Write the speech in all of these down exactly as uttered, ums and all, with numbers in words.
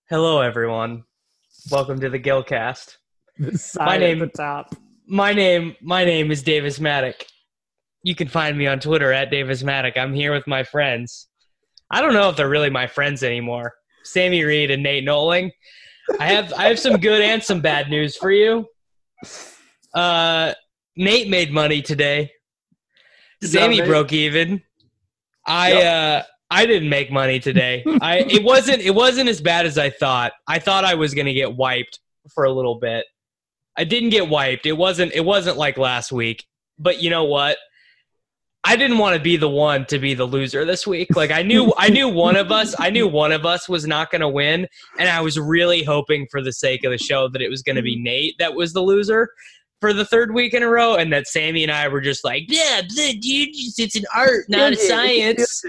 Hello, everyone. Welcome to the Gilcast. My name, at the top. My name, my name is Davis Maddock. You can find me on Twitter at Davis Maddock. I'm here with my friends. I don't know if they're really my friends anymore. Sammy Reed and Nate Noling. I have, I have some good and some bad news for you. Uh, Nate made money today. Good Sammy job, Nate. broke even. I, Yep. uh, I didn't make money today. I it wasn't it wasn't as bad as I thought. I thought I was gonna get wiped for a little bit. I didn't get wiped. It wasn't it wasn't like last week. But you know what? I didn't want to be the one to be the loser this week. Like I knew I knew one of us I knew one of us was not gonna win, and I was really hoping for the sake of the show that it was gonna be Nate that was the loser for the third week in a row, and that Sammy and I were just like, yeah, dude, it's an art, not a science.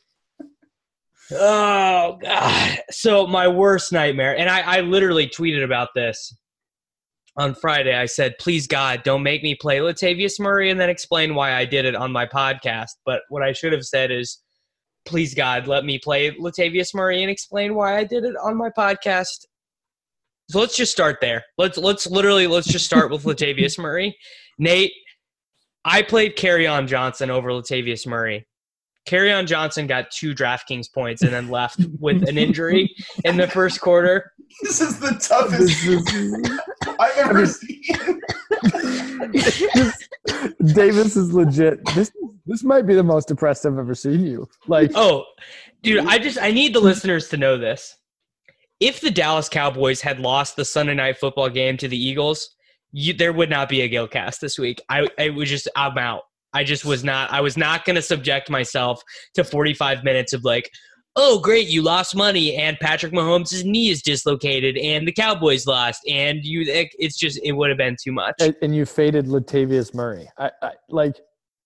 Oh, God. So my worst nightmare, and I, I literally tweeted about this on Friday. I said, please, God, don't make me play Latavius Murray and then explain why I did it on my podcast. But what I should have said is, please, God, let me play Latavius Murray and explain why I did it on my podcast. So let's just start there. Let's let's literally, let's just start with Latavius Murray. Nate, I played Kerryon Johnson over Latavius Murray. Kerryon Johnson got two DraftKings points and then left with an injury in the first quarter. This is the toughest I've ever seen. Davis is legit. This this might be the most depressed I've ever seen you. Like, oh, dude, I just I need the listeners to know this. If the Dallas Cowboys had lost the Sunday Night Football game to the Eagles, you, there would not be a Gilcast this week. I, I was just I'm out. I just was not, I was not going to subject myself to forty-five minutes of like, oh, great, you lost money and Patrick Mahomes' knee is dislocated and the Cowboys lost and you, it's just, it would have been too much. and, and you faded Latavius Murray. I, I like,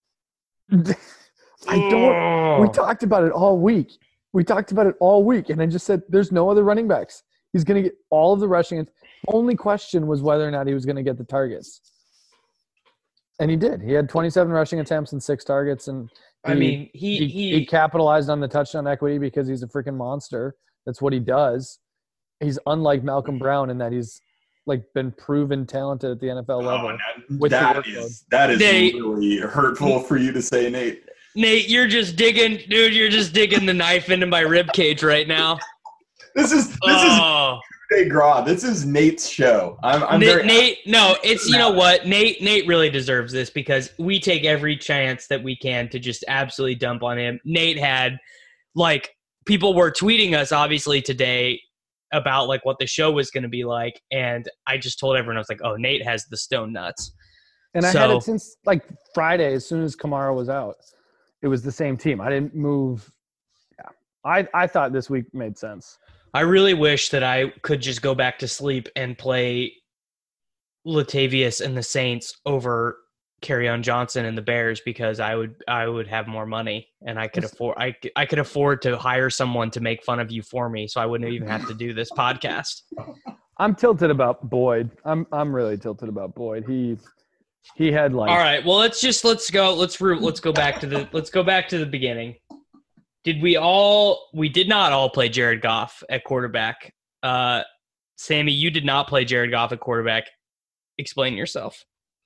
I don't, we talked about it all week. We talked about it all week. And I just said, there's no other running backs. He's going to get all of the rushing. Only question was whether or not he was going to get the targets. And he did. He had twenty-seven rushing attempts and six targets. And he, I mean, he, he, he, he capitalized on the touchdown equity because he's a freaking monster. That's what he does. He's unlike Malcolm Brown in that he's like been proven talented at the N F L level. Oh, with that, the that is that is Nate, really hurtful for you to say, Nate. Nate, you're just digging, dude, you're just digging the knife into my rib cage right now. This is this oh. is Hey, Gras, this is Nate's show. I'm, I'm Nate, very Nate, no, it's, you know what? Nate Nate really deserves this because we take every chance that we can to just absolutely dump on him. Nate had, like, people were tweeting us, obviously, today about, like, what the show was going to be like, and I just told everyone, I was like, oh, Nate has the stone nuts. And I so, had it since, like, Friday as soon as Kamara was out. It was the same team. I didn't move. Yeah. I, I thought this week made sense. I really wish that I could just go back to sleep and play Latavius and the Saints over Kerryon Johnson and the Bears because I would I would have more money and I could afford I, I could afford to hire someone to make fun of you for me so I wouldn't even have to do this podcast. I'm tilted about Boyd. I'm I'm really tilted about Boyd. He he had like All right, well let's just let's go let's let's go back to the let's go back to the beginning. Did we all – we did not all play Jared Goff at quarterback. Uh, Sammy, you did not play Jared Goff at quarterback. Explain yourself.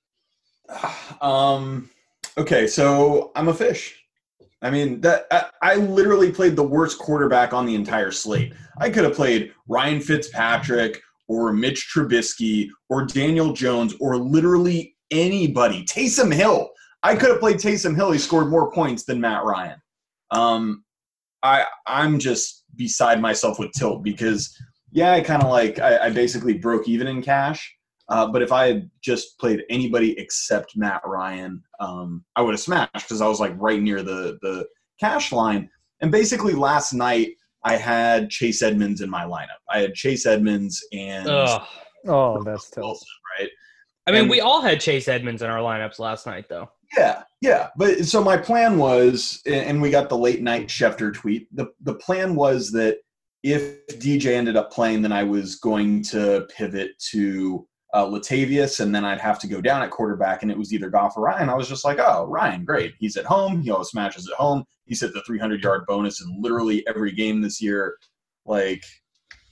Um. Okay, so I'm a fish. I mean, that I, I literally played the worst quarterback on the entire slate. I could have played Ryan Fitzpatrick or Mitch Trubisky or Daniel Jones or literally anybody. Taysom Hill. I could have played Taysom Hill. He scored more points than Matt Ryan. Um, I, I'm just beside myself with tilt because, yeah, I kind of like, I, I basically broke even in cash. Uh, but if I had just played anybody except Matt Ryan, um, I would have smashed because I was like right near the, the cash line. And basically last night I had Chase Edmonds in my lineup. I had Chase Edmonds and Ugh. oh, that's tilt. Wilson, right? I mean, And- we all had Chase Edmonds in our lineups last night, though. Yeah, yeah. But so my plan was, and we got the late night Schefter tweet. The the plan was that if D J ended up playing, then I was going to pivot to uh, Latavius, and then I'd have to go down at quarterback, and it was either Goff or Ryan. I was just like, oh, Ryan, great. He's at home. He always smashes at home. He's hit the three hundred yard bonus in literally every game this year. Like,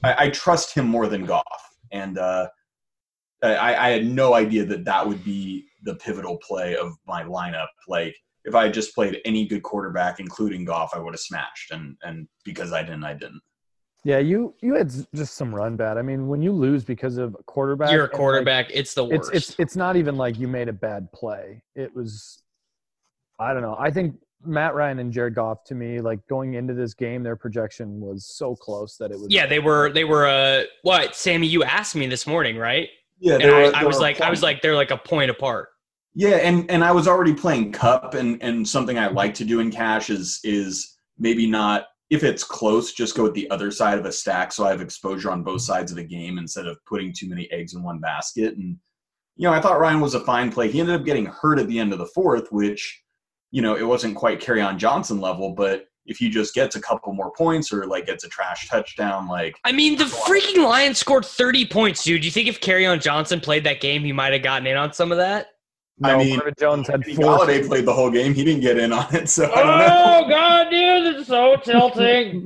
I, I trust him more than Goff, and uh, I, I had no idea that that would be the pivotal play of my lineup. Like, if I had just played any good quarterback, including Goff, I would have smashed, and and because I didn't, I didn't. Yeah, you you had just some run bad. I mean, when you lose because of a quarterback, You're a quarterback. Like, it's the worst. It's it's it's not even like you made a bad play. It was, I don't know. I think Matt Ryan and Jared Goff, to me, like going into this game, their projection was so close that it was. Yeah, they were they were. Uh, what, Sammy? You asked me this morning, right? Yeah, and were, I, I was like, I was like, they're like a point apart. Yeah, and and I was already playing Cup, and and something I like to do in cash is is maybe not. If it's close, just go with the other side of a stack so I have exposure on both sides of the game instead of putting too many eggs in one basket. And, you know, I thought Ryan was a fine play. He ended up getting hurt at the end of the fourth, which, you know, it wasn't quite Kerryon Johnson level, but if he just gets a couple more points or, like, gets a trash touchdown, like... I mean, the freaking Lions scored thirty points, dude. Do you think if Kerryon Johnson played that game, he might have gotten in on some of that? No, I mean, Marvin Jones had Kenny four. Golladay played the whole game. He didn't get in on it, so I don't know. Oh, God, dude, it's so tilting.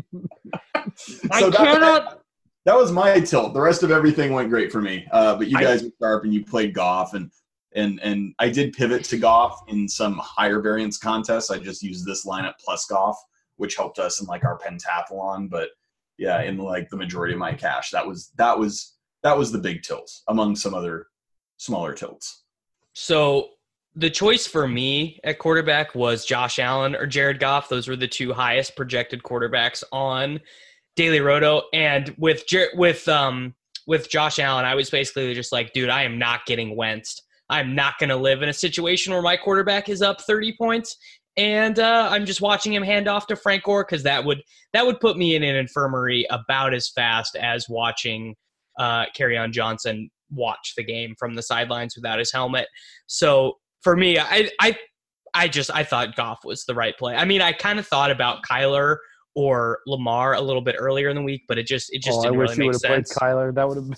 I so that, cannot. That was my tilt. The rest of everything went great for me. Uh, but you I- guys were sharp, and you played Goff, and and and I did pivot to Goff in some higher variance contests. I just used this lineup plus Goff, which helped us in like our pentathlon. But yeah, in like the majority of my cash, that was that was that was the big tilt among some other smaller tilts. So the choice for me at quarterback was Josh Allen or Jared Goff. Those were the two highest projected quarterbacks on Daily Roto. And with Jer- with um with Josh Allen, I was basically just like, dude, I am not getting Wentzed. I'm not going to live in a situation where my quarterback is up thirty points, and uh, I'm just watching him hand off to Frank Gore because that would that would put me in an infirmary about as fast as watching uh, Kerryon Johnson watch the game from the sidelines without his helmet. So for me, I I I just I thought Goff was the right play. I mean, I kind of thought about Kyler or Lamar a little bit earlier in the week, but it just it just oh, didn't I wish really you make would have sense. played Kyler. That would have.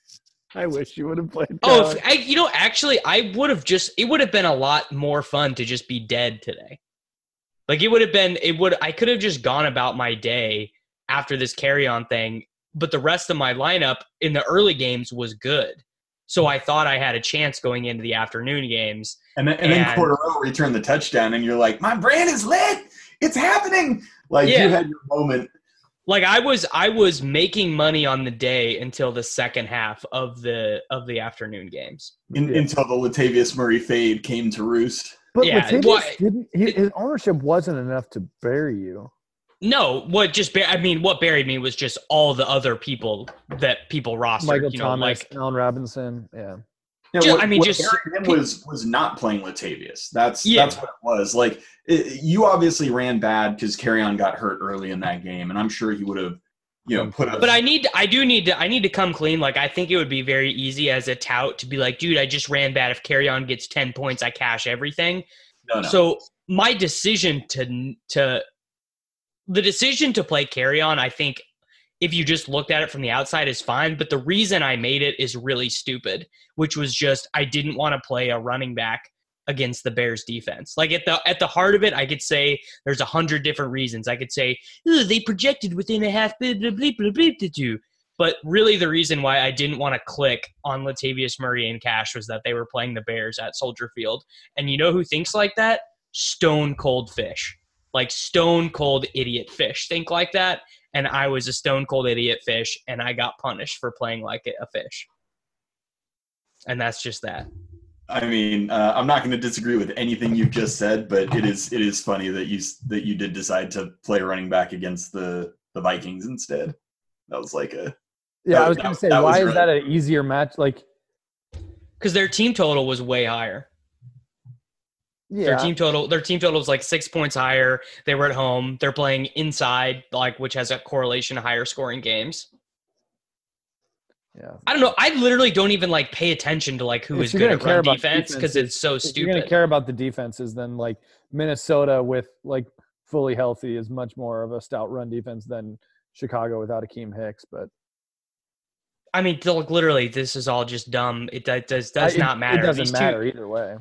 I wish you would have played Kyler. Oh, if, I, you know, actually, I would have just it would have been a lot more fun to just be dead today. Like it would have been it would I could have just gone about my day after this carry-on thing. But the rest of my lineup in the early games was good. So I thought I had a chance going into the afternoon games. And then, and, And- then Cordero returned the touchdown, and you're like, my brand is lit. It's happening. Like, Yeah. you had your moment. Like I was I was making money on the day until the second half of the of the afternoon games. In, Yeah. Until the Latavius Murray fade came to roost. But Yeah, Latavius well, didn't. He, his ownership wasn't enough to bury you. No, what just bur- I mean, what buried me was just all the other people that people rostered. Michael you know, Thomas, like Allen Robinson. Yeah. Yeah, Ju- what, I mean, what just- buried him was was not playing Latavius. That's Yeah. that's what it was. Like, it, you obviously ran bad because Kerryon got hurt early in that game, and I'm sure he would have, you know, put up. But I need, I do need to, I need to come clean. Like I think it would be very easy as a tout to be like, dude, I just ran bad. If Kerryon gets ten points, I cash everything. no, no. So my decision to to the decision to play Kerryon, I think, if you just looked at it from the outside, is fine. But the reason I made it is really stupid, which was just I didn't want to play a running back against the Bears defense. Like at the at the heart of it, I could say there's a hundred different reasons. I could say they projected within a half, blah, blah, blah, blah, blah, blah, blah. But really the reason why I didn't want to click on Latavius Murray and cash was that they were playing the Bears at Soldier Field. And you know who thinks like that? Stone cold fish. Like stone cold idiot fish think like that. And I was a stone cold idiot fish, and I got punished for playing like a fish. And that's just that. I mean, uh, I'm not going to disagree with anything you've just said, but it is it is funny that you that you did decide to play running back against the, the Vikings instead. That was like a Yeah, That- I was that- going to say, that was why is right. that an easier match? Like, Because their team total was way higher. Their yeah, team total, their team total was like six points higher. They were at home. They're playing inside, like which has a correlation to higher scoring games. yeah. I don't know. I literally don't even like pay attention to like who If is you're good gonna at care run about defense because it's so If you're going to stupid. care about the defenses, then like Minnesota with like fully healthy is much more of a stout run defense than Chicago without Akeem Hicks. But I mean, like, literally, this is all just dumb. It does does, does I- not it, matter. It doesn't These matter two, either way.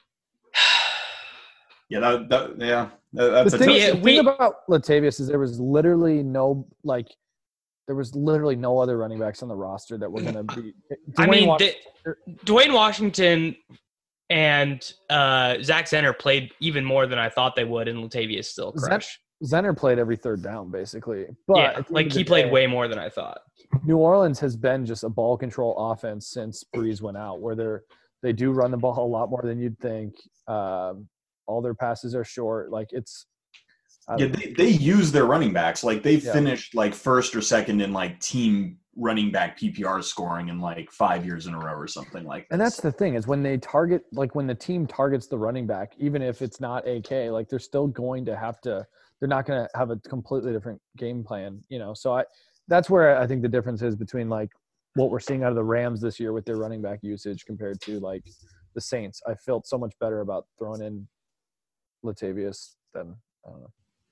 yeah that, that yeah that, that's The a thing, tough. Yeah, the we- thing about Latavius is there was literally no like There was literally no other running backs on the roster that were going to be. I Dwayne mean, Washington, the, Dwayne Washington and uh, Zach Zenner played even more than I thought they would, and Latavius still crushed. Zenner played every third down, basically. But yeah, like he played day, way more than I thought. New Orleans has been just a ball control offense since Breeze went out, where they're they do run the ball a lot more than you'd think. Um, all their passes are short. Like it's yeah, they, they use their running backs. Like they yeah. finished like first or second in like team running back P P R scoring in like five years in a row or something like that. And that's the thing is when they target, like when the team targets the running back, even if it's not A K, like they're still going to have to. They're not going to have a completely different game plan, you know. So I, that's where I think the difference is between like what we're seeing out of the Rams this year with their running back usage compared to like the Saints. I felt so much better about throwing in Latavius than I don't know.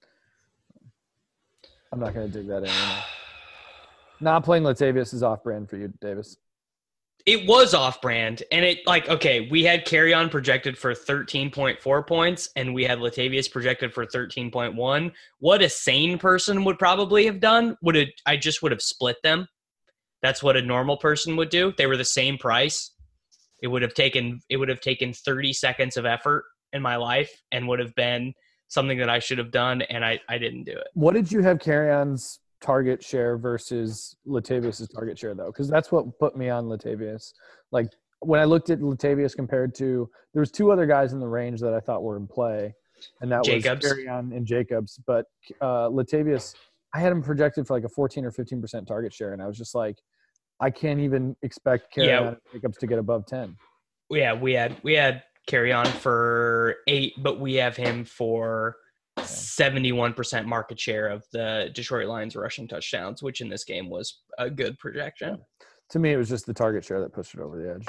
I'm not going to dig that in anymore. Not playing Latavius is off-brand for you, Davis. It was off-brand, and it like okay, we had Kerryon projected for thirteen point four points, and we had Latavius projected for thirteen point one. What a sane person would probably have done would have I just would have split them. That's what a normal person would do. They were the same price. It would have taken it would have taken thirty seconds of effort in my life, and would have been something that I should have done, and I I didn't do it. What did you have Kerryon's target share versus Latavius's target share though? Because that's what put me on Latavius. Like when I looked at Latavius compared to, there was two other guys in the range that I thought were in play, and that Jacobs. was Kerryon and Jacobs. But uh, Latavius, I had him projected for like a fourteen or fifteen percent target share, and I was just like, I can't even expect Kerryon yeah. and Jacobs to get above ten. Yeah, we had we had Kerryon for eight, but we have him for seventy-one percent market share of the Detroit Lions rushing touchdowns, which in this game was a good projection. To me, it was just the target share that pushed it over the edge.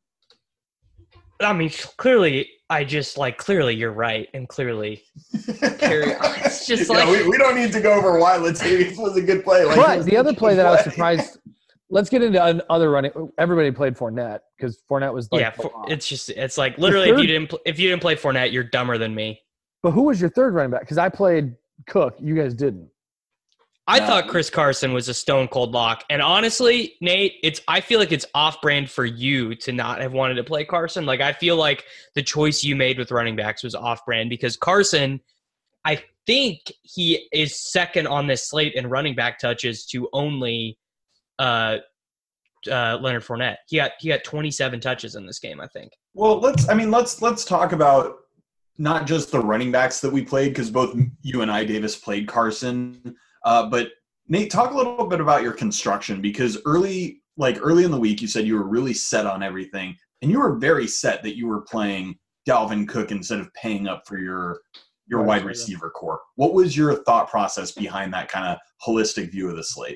I mean, clearly, I just like clearly you're right, and clearly, carry on. It's just like yeah, we, we don't need to go over why Latavius was a good play. Like, but the other play that play. I was surprised. Let's get into other running. Everybody played Fournette because Fournette was like, yeah. For, it's just it's like literally third, if you didn't if you didn't play Fournette, you're dumber than me. But who was your third running back? Because I played Cook. You guys didn't. I no. thought Chris Carson was a stone cold lock. And honestly, Nate, it's I feel like it's off brand for you to not have wanted to play Carson. Like I feel like the choice you made with running backs was off brand because Carson, I think he is second on this slate in running back touches to only uh, uh, Leonard Fournette. He got he got twenty-seven touches in this game, I think. Well, let's I mean let's let's talk about not just the running backs that we played, because both you and I, Davis, played Carson. Uh, but Nate, talk a little bit about your construction, because early, like early in the week, you said you were really set on everything, and you were very set that you were playing Dalvin Cook instead of paying up for your your right, wide receiver yeah. core. What was your thought process behind that kind of holistic view of the slate?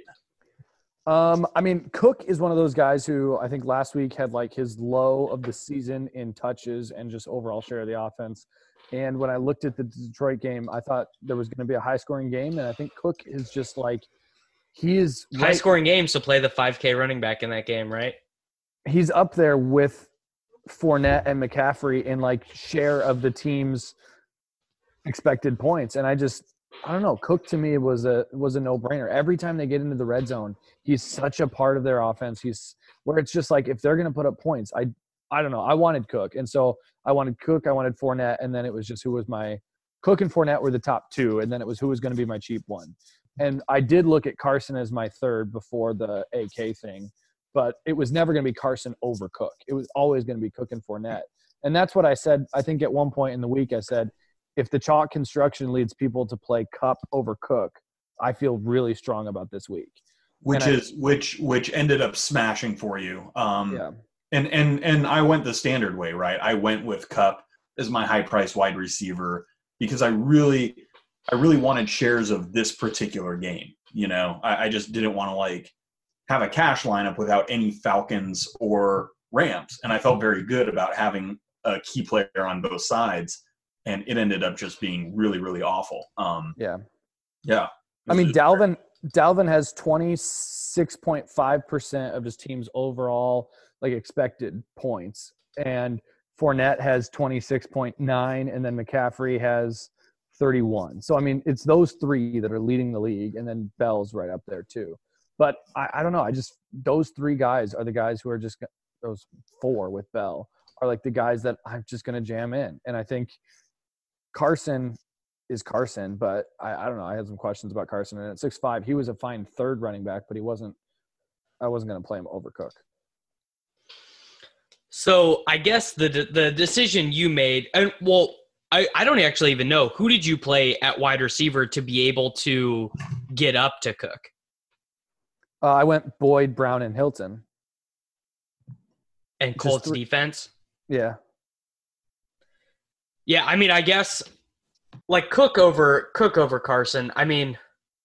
Um, I mean, Cook is one of those guys who I think last week had like his low of the season in touches and just overall share of the offense. And when I looked at the Detroit game, I thought there was going to be a high-scoring game, and I think Cook is just like he is right, high-scoring game. So play the five K running back in that game, right? He's up there with Fournette and McCaffrey in like share of the team's expected points, and I just I don't know. Cook to me was a was a no-brainer. Every time they get into the red zone, he's such a part of their offense. He's where it's just like if they're going to put up points, I. I don't know. I wanted Cook. And so I wanted Cook, I wanted Fournette, and then it was just who was my – Cook and Fournette were the top two, and then it was who was going to be my cheap one. And I did look at Carson as my third before the A K thing, but it was never going to be Carson over Cook. It was always going to be Cook and Fournette. And that's what I said. I think at one point in the week I said, if the chalk construction leads people to play Kupp over Cook, I feel really strong about this week. Which and is – which which ended up smashing for you. Um, yeah. And and and I went the standard way, right? I went with Kupp as my high price wide receiver because I really I really wanted shares of this particular game. You know, I, I just didn't want to like have a cash lineup without any Falcons or Rams. And I felt very good about having a key player on both sides. And it ended up just being really, really awful. Um, yeah. Yeah. I mean, Dalvin Dalvin has twenty-six point five percent of his team's overall like expected points, and Fournette has twenty-six point nine, and then McCaffrey has thirty-one. So I mean, it's those three that are leading the league, and then Bell's right up there too. But I, I don't know. I just those three guys are the guys who are just those four with Bell are like the guys that I'm just going to jam in. And I think Carson is Carson, but I, I don't know. I had some questions about Carson. And at six five, he was a fine third running back, but he wasn't – I wasn't going to play him over Cook. So I guess the the decision you made – and well, I, I don't actually even know. Who did you play at wide receiver to be able to get up to Cook? Uh, I went Boyd, Brown, and Hilton. And Colts three- defense? Yeah. Yeah, I mean, I guess – like Cook over Cook over Carson, I mean,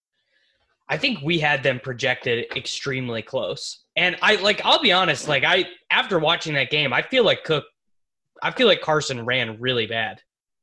I think we had them projected extremely close. And I like I'll be honest, like I after watching that game, I feel like Cook I feel like Carson ran really bad.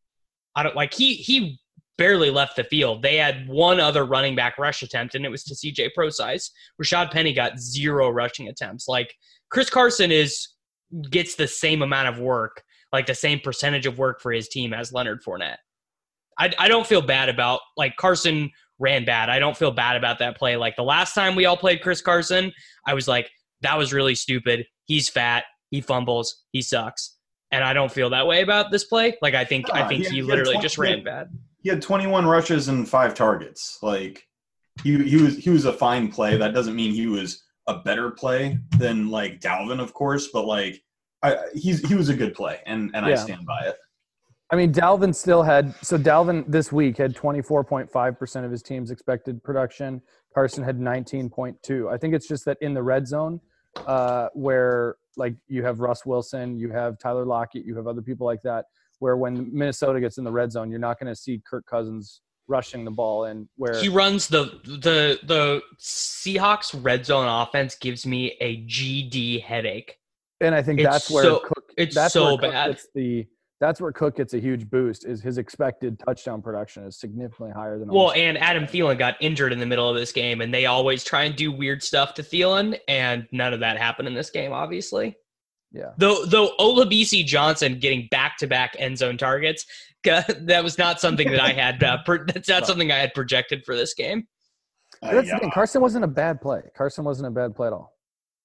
I don't like he he barely left the field. They had one other running back rush attempt, and it was to C J Prosise. Rashad Penny got zero rushing attempts. Like Chris Carson is gets the same amount of work, like the same percentage of work for his team as Leonard Fournette. I, I don't feel bad about, like, Carson ran bad. I don't feel bad about that play. Like, the last time we all played Chris Carson, I was like, that was really stupid. He's fat. He fumbles. He sucks. And I don't feel that way about this play. Like, I think no, I think he, he, he literally twenty, just ran bad. He had twenty-one rushes and five targets. Like, he he was he was a fine play. That doesn't mean he was a better play than, like, Dalvin, of course. But, like, I, he's he was a good play, and, and yeah. I stand by it. I mean, Dalvin still had – so Dalvin this week had twenty-four point five percent of his team's expected production. Carson had nineteen point two. I think it's just that in the red zone uh, where, like, you have Russ Wilson, you have Tyler Lockett, you have other people like that, where when Minnesota gets in the red zone, you're not going to see Kirk Cousins rushing the ball. And where he runs the the the Seahawks red zone offense gives me a G D headache. And I think it's that's where so, Cook – it's that's so where Cook bad. Gets the – That's where Cook gets a huge boost is his expected touchdown production is significantly higher than Well, and Adam Thielen got injured in the middle of this game, and they always try and do weird stuff to Thielen, and none of that happened in this game, obviously. Yeah. Though though Olabisi Johnson getting back-to-back end zone targets, that was not something that I had uh, – that's not something I had projected for this game. Uh, that's yeah. the thing. Carson wasn't a bad play. Carson wasn't a bad play at all.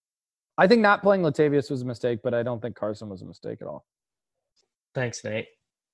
I think not playing Latavius was a mistake, but I don't think Carson was a mistake at all. Thanks, Nate.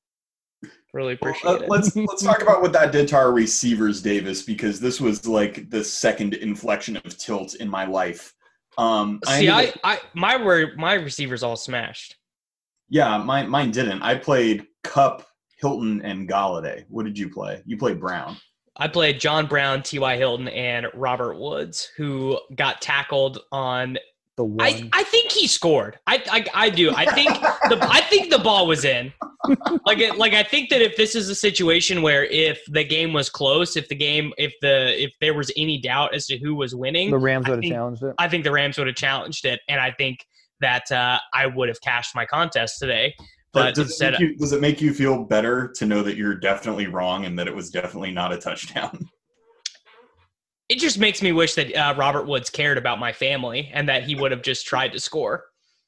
Really appreciate well, uh, it. Let's let's talk about what that did to our receivers, Davis, because this was like the second inflection of tilt in my life. Um, See, I, I, to, I my were my receivers all smashed. Yeah, my, mine didn't. I played Kupp, Hilton, and Galladay. What did you play? You played Brown. I played John Brown, T Y. Hilton, and Robert Woods, who got tackled on. The one. I, I think he scored. I, I I do. I think the I think the ball was in. Like it, like I think that if this is a situation where if the game was close, if the game if the if there was any doubt as to who was winning, the Rams would have think, challenged it. I think the Rams would have challenged it, and I think that uh, I would have cashed my contest today. But does, instead, it you, does it make you feel better to know that you're definitely wrong and that it was definitely not a touchdown? It just makes me wish that uh, Robert Woods cared about my family and that he would have just tried to score.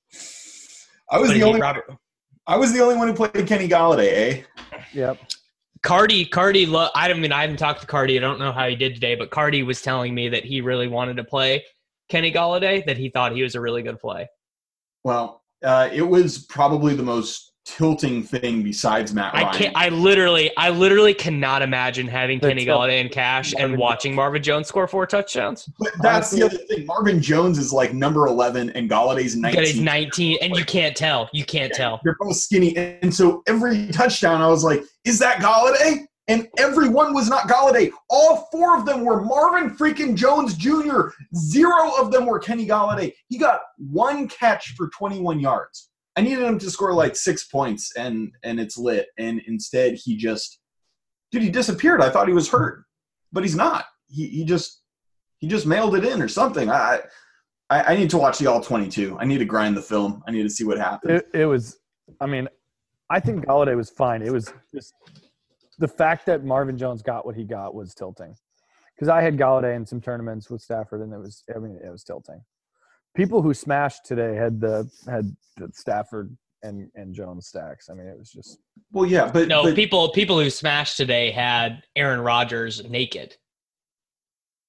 I was but the only Robert, I was the only one who played Kenny Galladay, eh? Yep. Cardi, Cardi, lo- I mean, I haven't talked to Cardi. I don't know how he did today, but Cardi was telling me that he really wanted to play Kenny Galladay, that he thought he was a really good play. Well, uh, it was probably the most tilting thing besides Matt Ryan. I can't. I literally, I literally cannot imagine having That's Kenny Galladay in cash Marvin and watching Jones. Marvin Jones score four touchdowns. But that's Honestly, the other thing. Marvin Jones is like number eleven, and Galladay's nineteen. He's nineteen, and you can't tell. You can't yeah, tell. They're both skinny, and so every touchdown, I was like, "Is that Galladay?" And every one was not Galladay. All four of them were Marvin freaking Jones Junior Zero of them were Kenny Galladay. He got one catch for twenty-one yards. I needed him to score like six points, and and it's lit. And instead, he just, dude, he disappeared. I thought he was hurt, but he's not. He he just he just mailed it in or something. I I, I need to watch the all twenty-two. I need to grind the film. I need to see what happened. It, it was, I mean, I think Galladay was fine. It was just the fact that Marvin Jones got what he got was tilting. Because I had Galladay in some tournaments with Stafford, and it was, I mean, it was tilting. People who smashed today had the had the Stafford and, and Jones stacks. I mean, it was just well, yeah, but no but, people people who smashed today had Aaron Rodgers naked.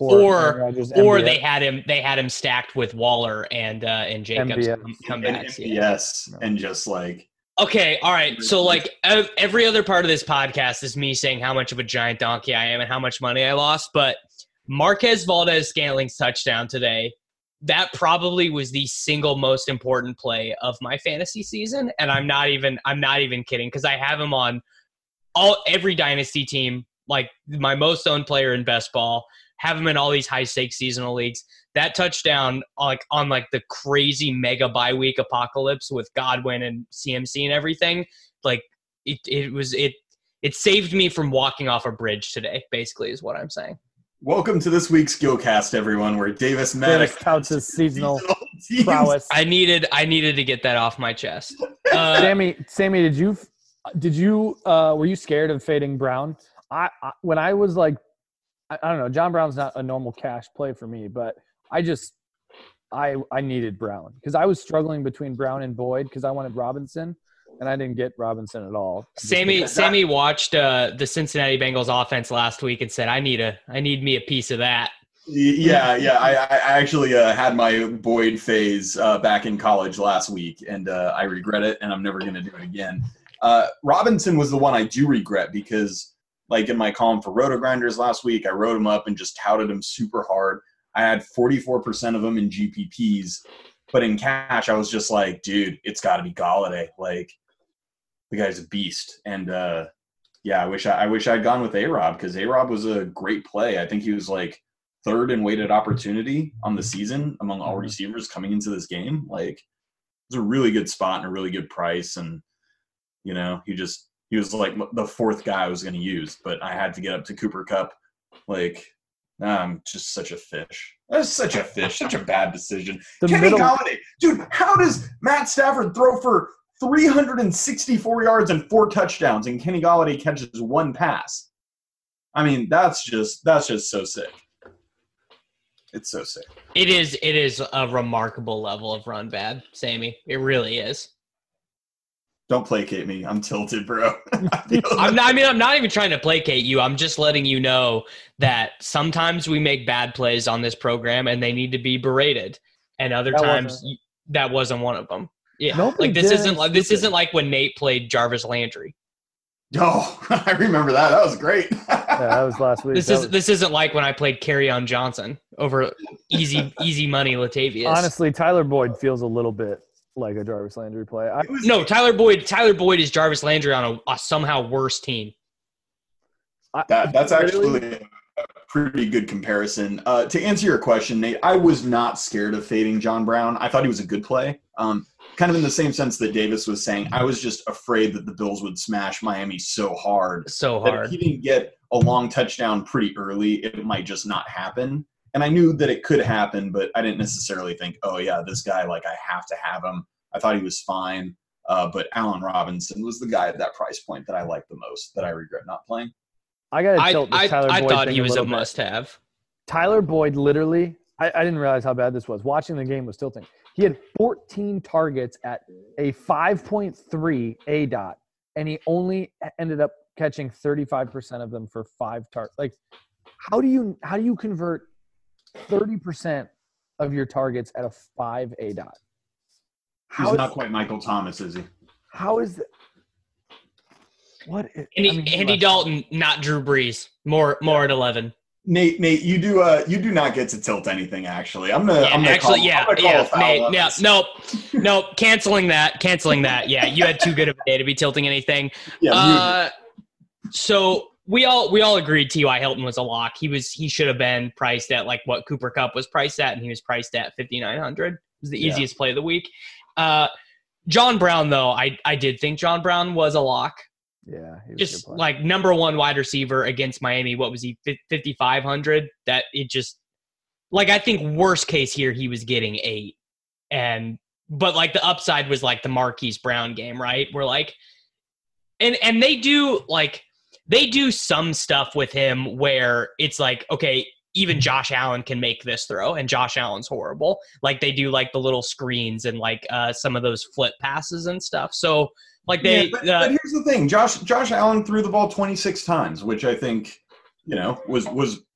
or Rodgers, or M B S. they had him they had him stacked with Waller and uh, and Jacobs M B S. come, come And back. yes, and just like Okay, all right. So like ev- every other part of this podcast is me saying how much of a giant donkey I am and how much money I lost, but Marquez Valdez-Scantling's touchdown today, that probably was the single most important play of my fantasy season, and I'm not even I'm not even kidding because I have him on all every dynasty team, like my most owned player in best ball, have him in all these high stakes seasonal leagues. That touchdown, like on like the crazy mega bye week apocalypse with Godwin and C M C and everything, like it it was it it saved me from walking off a bridge today. Basically, is what I'm saying. welcome to this week's Skillcast, everyone, where Davis Davis Maddox touts his seasonal teams. prowess. I needed I needed to get that off my chest. Uh, Sammy, Sammy, did you did you uh, were you scared of fading Brown? I, I when I was like, I, I don't know, John Brown's not a normal cash play for me, but I just I I needed Brown because I was struggling between Brown and Boyd because I wanted Robinson and I didn't get Robinson at all. Sammy Sammy watched uh, the Cincinnati Bengals offense last week and said, "I need a I need me a piece of that." Yeah, yeah. I, I actually uh, had my Boyd phase uh, back in college last week, and uh, I regret it, and I'm never going to do it again. Uh, Robinson was the one I do regret because, like in my column for Roto Grinders last week, I wrote him up and just touted him super hard. I had forty-four percent of them in G P Ps, but in cash, I was just like, dude, it's got to be Golladay. Like, the guy's a beast. And, uh, yeah, I wish I, I wish I'd gone with A-Rob because A-Rob was a great play. I think he was, like, third in weighted opportunity on the season among all receivers coming into this game. Like, it was a really good spot and a really good price. And, you know, he just – he was, like, the fourth guy I was going to use. But I had to get up to Cooper Kupp. Like – I'm just such a fish. That's such a fish. Such a bad decision. The Kenny middle- Golladay. Dude, how does Matt Stafford throw for three hundred sixty-four yards and four touchdowns and Kenny Golladay catches one pass? I mean, that's just that's just so sick. It's so sick. It is it is a remarkable level of run bad, Sammy. It really is. Don't placate me. I'm tilted, bro. I'm not, I mean, I'm not even trying to placate you. I'm just letting you know that sometimes we make bad plays on this program and they need to be berated. And other That times wasn't- that wasn't one of them. Yeah. Nobody like this did isn't like this stupid. isn't like when Nate played Jarvis Landry. Oh, I remember that. That was great. Yeah, that was last week. This That is was- this isn't like when I played Kerryon Johnson over easy easy money Latavius. honestly, Tyler Boyd feels a little bit like a Jarvis Landry play. I, It was- No, Tyler Boyd. Tyler Boyd is Jarvis Landry on a, a somehow worse team. I, That, that's literally- actually a pretty good comparison. Uh, to answer your question, Nate, I was not scared of fading John Brown. I thought he was a good play. Um, kind of in the same sense that Davis was saying. I was just afraid that the Bills would smash Miami so hard So that if hard. he didn't get a long touchdown pretty early, it might just not happen. And I knew that it could happen, but I didn't necessarily think, oh, yeah, this guy, like, I have to have him. I thought he was fine. Uh, but Allen Robinson was the guy at that price point that I liked the most, that I regret not playing. I got to I tilt the I, Tyler I Boyd thought thing he was a little bit. must-have. Tyler Boyd literally, I, I didn't realize how bad this was. Watching the game was tilting. He had fourteen targets at a five point three A D O T, and he only ended up catching thirty-five percent of them for five targets. Like, how do you how do you convert thirty percent of your targets at a five A D O T? He's How is, not quite Michael Thomas, is he? how is that? What? Is, Andy, I mean, he Andy left- Dalton, not Drew Brees. More more at eleven. Nate, Nate, you do uh, you do not get to tilt anything. Actually, I'm gonna, Yeah, I'm gonna actually, call, yeah, I'm gonna call yeah, a foul Nate, on yeah, this. nope, nope, canceling that, canceling that. Yeah, you had too good of a day to be tilting anything. Yeah, Uh, so we all we all agreed T Y. Hilton was a lock. He was he should have been priced at like what Cooper Kupp was priced at, and he was priced at fifty-nine hundred. It was the Yeah. easiest play of the week. Uh, John Brown, though, I I did think John Brown was a lock. Yeah, he was a good Just player. like number one wide receiver against Miami. What was he, fifty-five hundred? That it just like I think worst case here he was getting eight, and but like the upside was like the Marquise Brown game, right? Where like, and and they do like they do some stuff with him where it's like okay, even Josh Allen can make this throw, and Josh Allen's horrible. Like they do like the little screens and like uh, some of those flip passes and stuff. So. Like they, Yeah, but, uh, but here's the thing: Josh Josh Allen threw the ball twenty-six times, which I think, you know, was was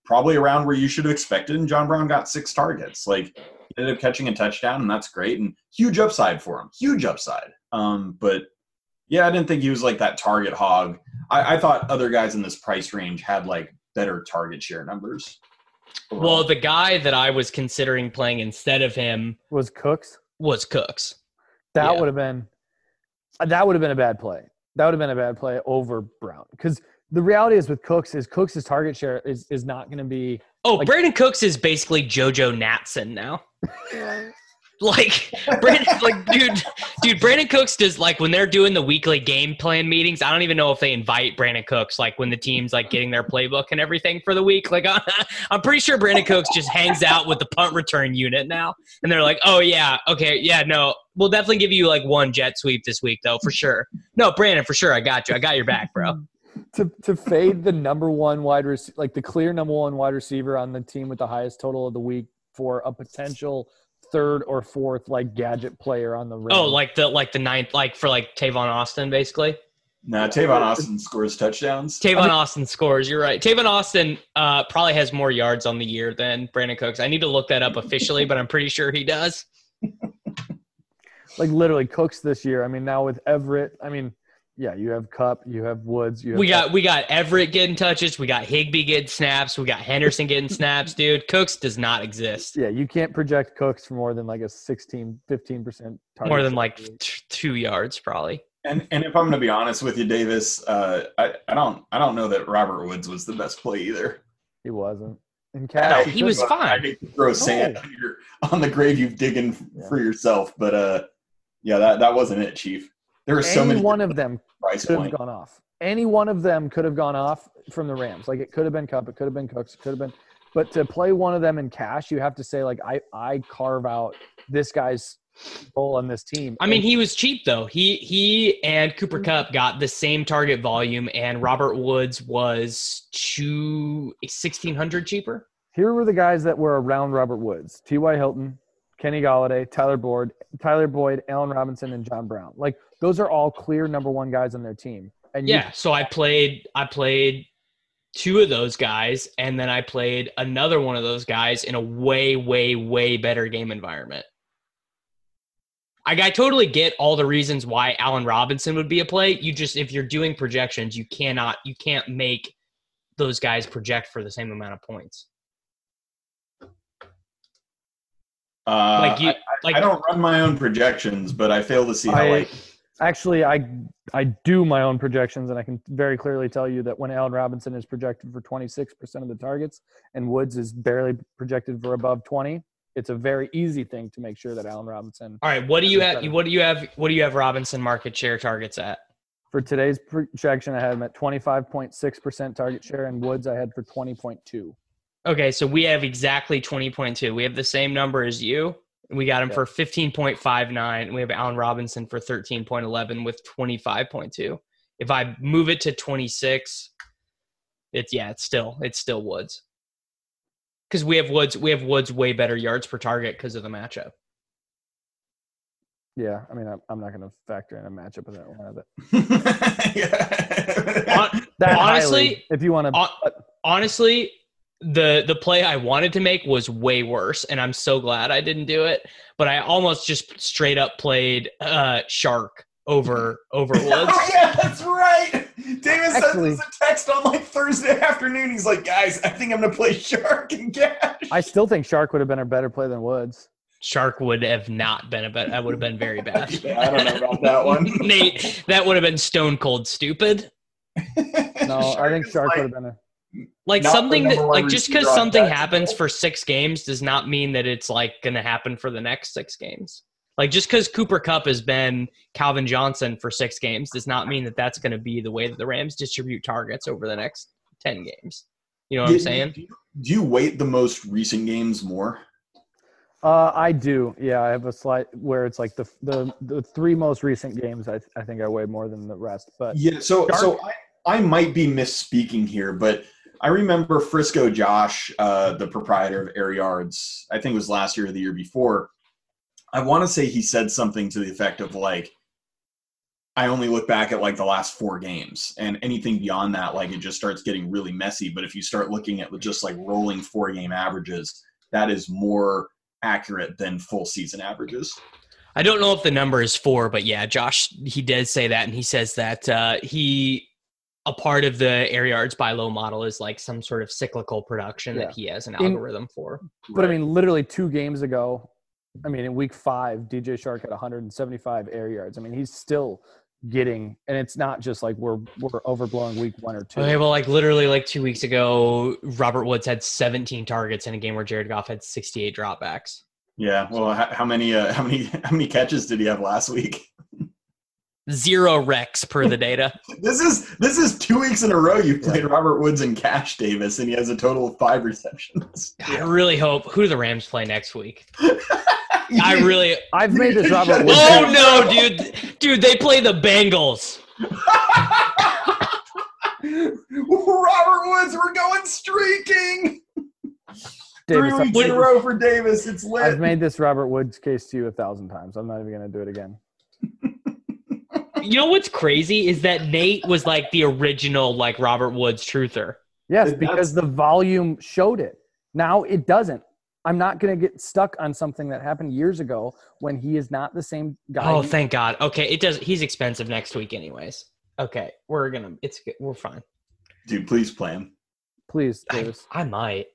probably around where you should have expected, and John Brown got six targets. Like, he ended up catching a touchdown, and that's great, and huge upside for him. Huge upside. Um, but, yeah, I didn't think he was like that target hog. I, I thought other guys in this price range had, like, better target share numbers. Well, the guy that I was considering playing instead of him Was Cooks? was Cooks. That Yeah. would have been that would have been a bad play. That would have been a bad play over Brown. Because the reality is with Cooks is Cooks' target share is, is not going to be Oh, Like- Brandon Cooks is basically JoJo Natson now. Like, Brandon, like, dude, dude, Brandon Cooks does, like, when they're doing the weekly game plan meetings, I don't even know if they invite Brandon Cooks, like, when the team's, like, getting their playbook and everything for the week. Like, I'm pretty sure Brandon Cooks just hangs out with the punt return unit now. And they're like, oh, yeah, okay, yeah, no, we'll definitely give you, like, one jet sweep this week, though, for sure. No, Brandon, for sure, I got you. I got your back, bro. to to fade the number one wide receiver, like the clear number one wide receiver on the team with the highest total of the week for a potential third or fourth like gadget player on the rim. Oh, like the like the ninth, like for like Tavon Austin, basically. Nah, Tavon Austin scores touchdowns. Tavon I mean- Austin scores. You're right. Tavon Austin uh, probably has more yards on the year than Brandon Cooks. I need to look that up officially, but I'm pretty sure he does. like literally Cooks this year. I mean, now with Everett, I mean, yeah, you have Cup, you have Woods, you have We got we got Everett getting touches. We got Higbee getting snaps. We got Henderson getting snaps. Dude, Cooks does not exist. yeah, you can't project Cooks for more than like a sixteen, fifteen percent target. More than share like rate. t- two yards, probably. And and if I'm going to be honest with you, Davis, uh, I I don't I don't know that Robert Woods was the best play either. He wasn't. In No, cash, he was I fine. hate to throw sand on, your, on the grave you've digging f- Yeah. for yourself, but uh, yeah, that, that wasn't it, Chief. There were so Any many one of them price could have points. gone off. Any one of them could have gone off from the Rams. Like it could have been Cup, it could have been Cooks, it could have been. But to play one of them in cash, you have to say like I I carve out this guy's role on this team. I mean, And he was cheap though. He he and Cooper Kupp got the same target volume, and Robert Woods was two sixteen hundred cheaper. here were the guys that were around Robert Woods: T Y. Hilton, Kenny Galladay, Tyler Boyd, Tyler Boyd, Allen Robinson, and John Brown. Like those are all clear number one guys on their team. And you- Yeah, so I played I played two of those guys, and then I played another one of those guys in a way, way, way better game environment. I, I totally get all the reasons why Allen Robinson would be a play. You just, if you're doing projections, you cannot, you can't make those guys project for the same amount of points. Uh, Like you, I, like I don't run my own projections, but I fail to see how I- like Actually, I I do my own projections, and I can very clearly tell you that when Allen Robinson is projected for twenty-six percent of the targets and Woods is barely projected for above twenty, it's a very easy thing to make sure that Allen Robinson, all right. What do you have? What do you have? What do you have Robinson market share targets at? for today's projection, I had him at twenty-five point six percent target share, and Woods I had for twenty point two. Okay, so we have exactly twenty point two. We have the same number as you. We got him Yeah. for fifteen point five nine. We have Allen Robinson for thirteen point one one with twenty-five point two. If I move it to twenty-six, it's yeah, it's still it's still Woods. Because we have Woods, we have Woods way better yards per target because of the matchup. Yeah, I mean, I'm, I'm not going to factor in a matchup with that one of it. yeah. Hon- That Honestly- highly, if you want to, hon- honestly, the the play I wanted to make was way worse, and I'm so glad I didn't do it. But I almost just straight up played uh, Shark over over Woods. Oh, yeah, that's right. Davis sent Actually- us a text on like Thursday afternoon. He's like, guys, I think I'm gonna play Shark and Cash. I still think Shark would have been a better play than Woods. Shark would have not been a bet. That would have been very bad. Yeah, I don't know about that one. Nate, that would have been stone cold stupid. No, I think is Shark like- would have been a. Like Not the something that, number one like just receiver because on something Jacksonville. happens for six games does not mean that it's like going to happen for the next six games. Like just because Cooper Kupp has been Calvin Johnson for six games does not mean that that's going to be the way that the Rams distribute targets over the next ten games. You know what I'm Do- saying? Do you, do you weight the most recent games more? Uh, I do. Yeah, I have a slight where it's like the the the three most recent games. I I think I weigh more than the rest. But Yeah, so Shark- so I, I might be misspeaking here, but I remember Frisco Josh, uh, the proprietor of Air Yards, I think it was last year or the year before. I want to say he said something to the effect of like, I only look back at like the last four games, and anything beyond that, like it just starts getting really messy. But if you start looking at just like rolling four game averages, that is more accurate than full season averages. I don't know if the number is four, but yeah, Josh, he did say that, and he says that uh, he, a part of the air yards by low model is like some sort of cyclical production Yeah. that he has an In- algorithm for. But I mean, literally two games ago, I mean, in week five, D J Shark had one hundred seventy-five air yards. I mean, he's still getting, and it's not just like we're we're overblowing week one or two. Okay, well, like literally like two weeks ago, Robert Woods had seventeen targets in a game where Jared Goff had sixty-eight dropbacks. Yeah. Well, how, how many uh, how many how many catches did he have last week? Zero recs per the data. This is this is two weeks in a row you played Robert Woods and Cash Davis, and he has a total of five receptions. I really hope. Who do the Rams play next week? I really. I've made this Robert Woods. Oh no, dude! Dude, they play the Bengals. Robert Woods, we're going streaking. Davis, Three weeks I've, in a row for Davis. It's lit. I've made this Robert Woods case to you a thousand times. I'm not even going to do it again. You know what's crazy is that Nate was like the original like Robert Woods truther. Yes, That's- because the volume showed it. Now it doesn't. I'm not going to get stuck on something that happened years ago when he is not the same guy. Oh, he- thank God. Okay, it does. He's expensive next week, anyways. Okay, we're gonna. It's good. We're fine. Dude, please play him. Please, I, Davis. I might.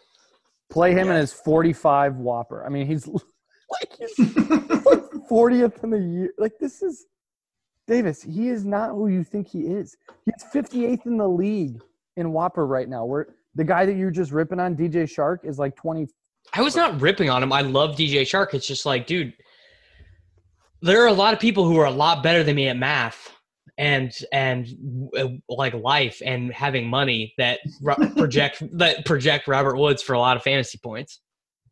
Play him Yeah. in his forty-five Whopper. I mean, he's like he's like fortieth in the year. Like this is Davis. He is not who you think he is. He's fifty-eighth in the league in Whopper right now. Where the guy that you're just ripping on, D J Shark, is like twenty. I was not ripping on him. I love D J Shark. It's just like, dude, there are a lot of people who are a lot better than me at math and and uh, like life and having money that ro- project that project Robert Woods for a lot of fantasy points.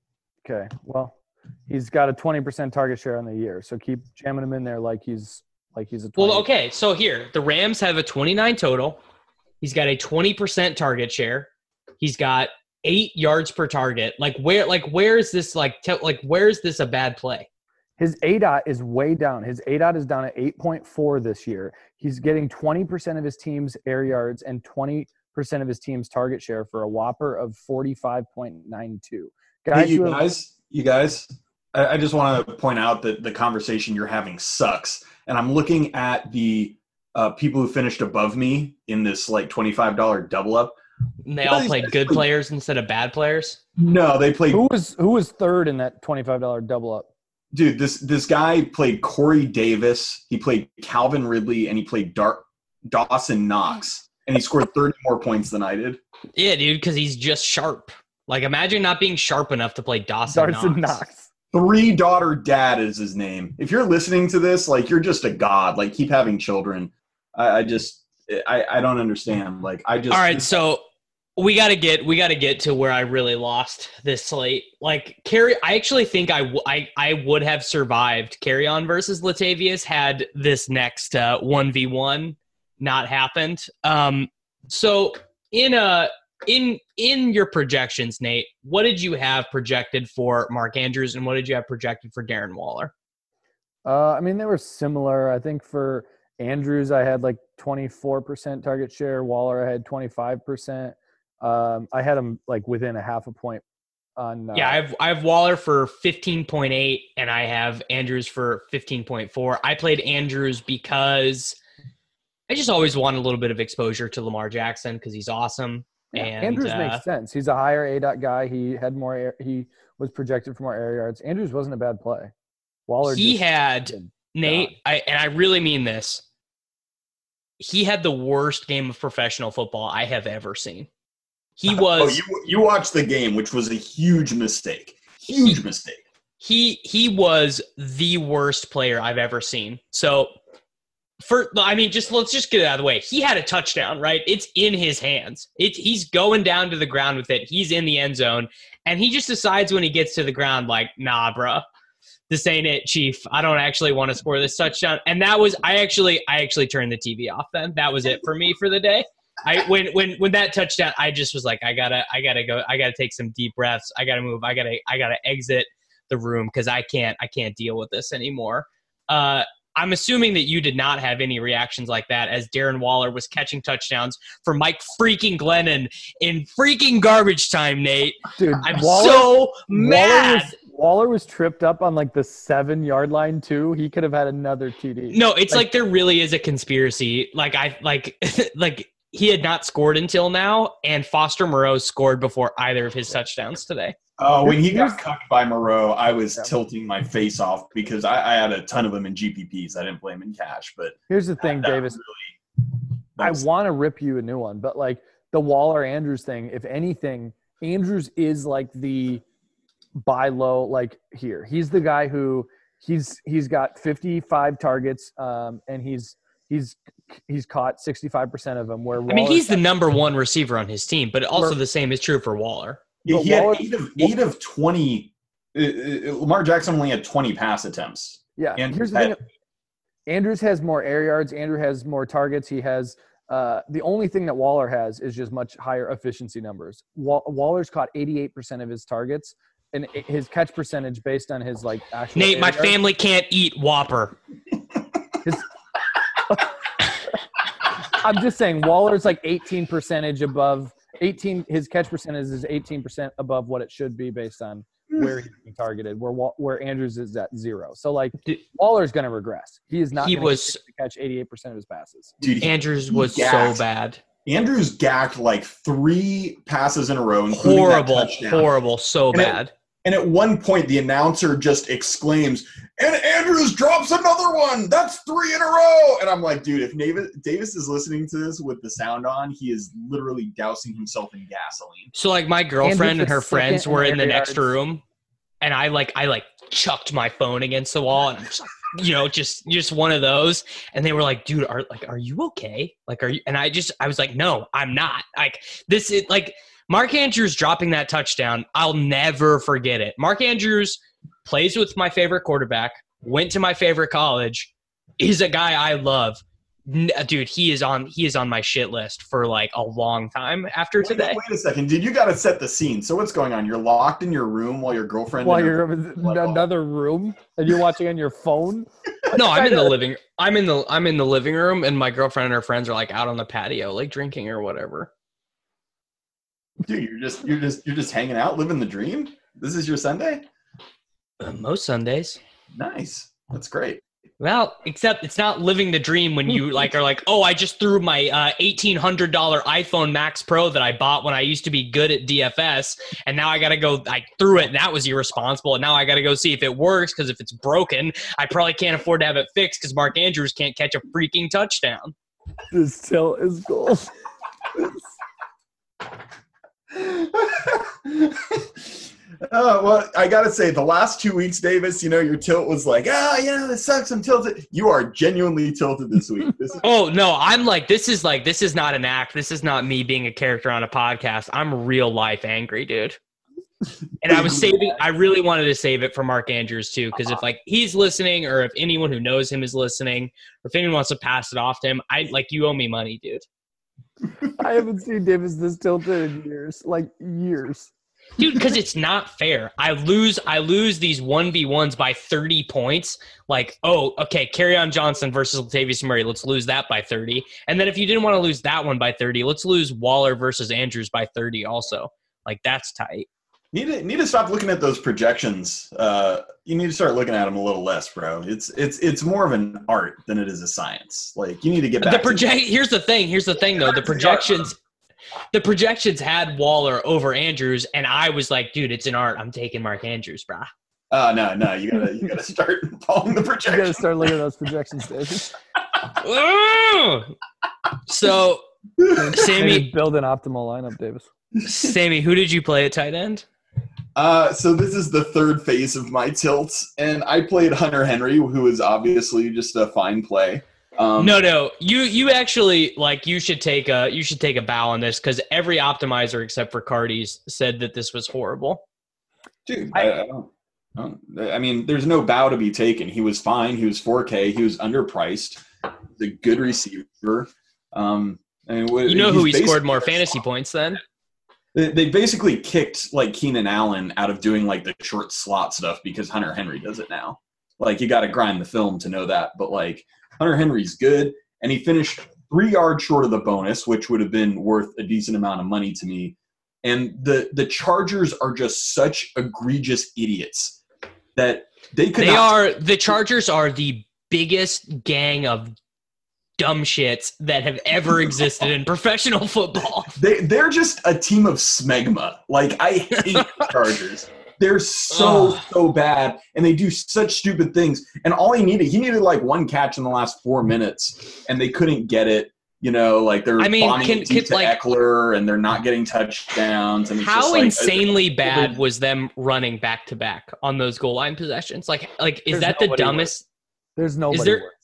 Okay, well, he's got a twenty percent target share on the year, so keep jamming him in there like he's like he's a. twenty. Well, okay, so here the Rams have a twenty-nine total. He's got a twenty percent target share. He's got eight yards per target. Like where, like where is this? Like, te- like where is this a bad play? His A D O T is way down. His A D O T is down at eight point four this year. He's getting twenty percent of his team's air yards and twenty percent of his team's target share for a whopper of forty-five point nine two. Guys, Hey, you who have- guys, you guys, I, I just want to point out that the conversation you're having sucks. And I'm looking at the uh, people who finished above me in this like twenty-five dollars double up. And they all played good players instead of bad players. No, they played. who was who was third in that twenty-five dollars double up? Dude, this this guy played Corey Davis. He played Calvin Ridley, and he played Dar- Dawson Knox, and he scored thirty more points than I did. Yeah, dude, because he's just sharp. Like, imagine not being sharp enough to play Dawson Darts and Knox. Knox. Three daughter dad is his name. If you're listening to this, like you're just a god. Like keep having children. I, I just I, I don't understand. Like I just All right, so we gotta get we gotta get to where I really lost this slate. Like carry, I actually think I, w- I I would have survived carry on versus Latavius had this next uh, one v one not happened. Um, so in a in in your projections, Nate, what did you have projected for Mark Andrews and what did you have projected for Darren Waller? Uh, I mean, they were similar. I think for Andrews, I had like twenty-four percent target share. Waller, I had twenty-five percent. Um, I had him like within a half a point on. Uh, Yeah, I have I have Waller for fifteen point eight, and I have Andrews for fifteen point four. I played Andrews because I just always wanted a little bit of exposure to Lamar Jackson because he's awesome. yeah, and Andrews uh, makes sense. He's a higher A D O T guy. He had more. Air, he was projected for more air yards. Andrews wasn't a bad play. Waller. he just, had Nate, I, and I really mean this. He had the worst game of professional football I have ever seen. He was. Oh, you you watched the game, which was a huge mistake. Huge mistake. He he was the worst player I've ever seen. So, for I mean, just let's just get it out of the way. He had a touchdown, right? It's in his hands. It, he's going down to the ground with it. He's in the end zone, and he just decides when he gets to the ground, like, nah, bruh, this ain't it, Chief. I don't actually want to score this touchdown. And that was I actually I actually turned the T V off. Then that was it for me for the day. I when when when that touchdown, I just was like, I gotta I gotta go. I gotta take some deep breaths. I gotta move. I gotta I gotta exit the room because I can't I can't deal with this anymore. Uh, I'm assuming that you did not have any reactions like that as Darren Waller was catching touchdowns for Mike freaking Glennon in freaking garbage time, Nate. Dude, I'm Waller, so mad. Waller was, Waller was tripped up on like the seven yard line too. He could have had another T D. No, it's like, like there really is a conspiracy. Like I like like he had not scored until now, and Foster Moreau scored before either of his touchdowns today. Oh, when he got cucked by Moreau, I was Yeah. tilting my face off because I, I had a ton of them in G P Ps. I didn't play them in cash, but Here's the thing, that Davis. really- I that's- want to rip you a new one, but like the Waller Andrews thing, if anything, Andrews is like the buy low, like here. He's the guy who he's he's got fifty-five targets, um, and he's he's he's caught sixty-five percent of them. Where I mean, Waller's he's the got- number one receiver on his team, but also Where- the same is true for Waller. Yeah, But he had Waller- eight of eight of twenty. Uh, uh, Lamar Jackson only had twenty pass attempts. yeah. and Here's the had- thing. Andrews has more air yards. Andrew has more targets. He has uh, the only thing that Waller has is just much higher efficiency numbers. Wa- Waller's caught eighty-eight percent of his targets, and i- his catch percentage based on his like actual. Nate, air my yards- family can't eat Whopper. His, I'm just saying Waller's like eighteen percentage above eighteen. His catch percentage is eighteen percent above what it should be based on where he's being targeted. Where Wa- where Andrews is at zero. So like Dude, Waller's going to regress. He is not. He gonna was- get to catch eighty-eight percent of his passes. Dude, he- Andrews he was gacked. so bad. Andrews gacked like three passes in a row, including that Horrible, touchdown. horrible, so And it- bad. And at one point, the announcer just exclaims, "And Andrews drops another one. That's three in a row." And I'm like, dude, if Davis, Davis is listening to this with the sound on, he is literally dousing himself in gasoline. So like my girlfriend Andrews and her was second friends in were in the air next yards. room, and I like I like chucked my phone against the wall, and I'm just like, you know, just just one of those. And they were like, "Dude, are like, are you okay? Like, are you?" And I just I was like, "No, I'm not." Like this is like Mark Andrews dropping that touchdown. I'll never forget it. Mark Andrews plays with my favorite quarterback. Went to my favorite college. Is a guy I love. N- Dude, he is on he is on my shit list for like a long time after Wait, today. wait a second, dude. You got to set the scene. So what's going on? You're locked in your room while your girlfriend. While and her- you're in another room and you're watching on your phone. No, I'm in the living. I'm in the. I'm in the living room, and my girlfriend and her friends are like out on the patio, like drinking or whatever. Dude, you're just you're just you're just hanging out, living the dream. This is your Sunday. Uh, most Sundays. Nice. That's great. Well, except it's not living the dream when you like are like, oh, I just threw my uh, eighteen hundred dollar iPhone Max Pro that I bought when I used to be good at D F S, and now I got to go. I threw it, and that was irresponsible. And now I got to go see if it works because if it's broken, I probably can't afford to have it fixed because Mark Andrews can't catch a freaking touchdown. This tilt is gold. Oh, well, I got to say, the last two weeks, Davis, you know, your tilt was like, ah, yeah, this sucks. I'm tilted. You are genuinely tilted this week. This is Oh no, I'm like this is like this is not an act. This is not me being a character on a podcast. I'm real life angry, dude. And I was saving. I really wanted to save it for Mark Andrews too, because if like he's listening, or if anyone who knows him is listening, or if anyone wants to pass it off to him, I like you owe me money, dude. I haven't seen Davis this tilted in years, like years. Dude, because it's not fair. I lose. I lose these one v ones by thirty points. Like, oh, okay, Kerryon Johnson versus Latavius Murray. Let's lose that by thirty. And then if you didn't want to lose that one by thirty, let's lose Waller versus Andrews by thirty. Also, like that's tight. need to need to stop looking at those projections. Uh, you need to start looking at them a little less, bro. It's it's it's more of an art than it is a science. Like you need to get back. The to- project. Here's the thing. Here's the thing, though. The projections. The projections had Waller over Andrews, and I was like, dude, it's an art. I'm taking Mark Andrews, brah. Uh, no, no, you gotta you gotta start following the You gotta projections. start looking at those projections, Davis. Ooh! So, Sammy, build an optimal lineup, Davis. Sammy, who did you play at tight end? Uh, so this is the third phase of my tilts, and I played Hunter Henry, who is obviously just a fine play. Um, No, no, you you actually like you should take a you should take a bow on this because every optimizer except for Cardi's said that this was horrible. dude, I, I don't. I don't- I mean, there's no bow to be taken. He was fine. He was four K. He was underpriced. He's a good receiver. Um, and You know who he scored more fantasy points than? They, they basically kicked like Keenan Allen out of doing like the short slot stuff because Hunter Henry does it now. Like, you got to grind the film to know that. But, like, Hunter Henry's good, and he finished three yards short of the bonus, which would have been worth a decent amount of money to me. And the the Chargers are just such egregious idiots that they could They not- are – the Chargers are the biggest gang of dumb shits that have ever existed in professional football. They, they're just a team of smegma. Like, I hate the Chargers. They're so, Ugh. so bad, and they do such stupid things. And all he needed, he needed, like, one catch in the last four minutes, and they couldn't get it. You know, like, they're I mean, bombing can- it deep can, to like- Eckler, and they're not getting touchdowns. And it's How just like, insanely bad was them running back to back on those goal line possessions? Like, like is There's that the nobody dumbest? There's nobody there- worse.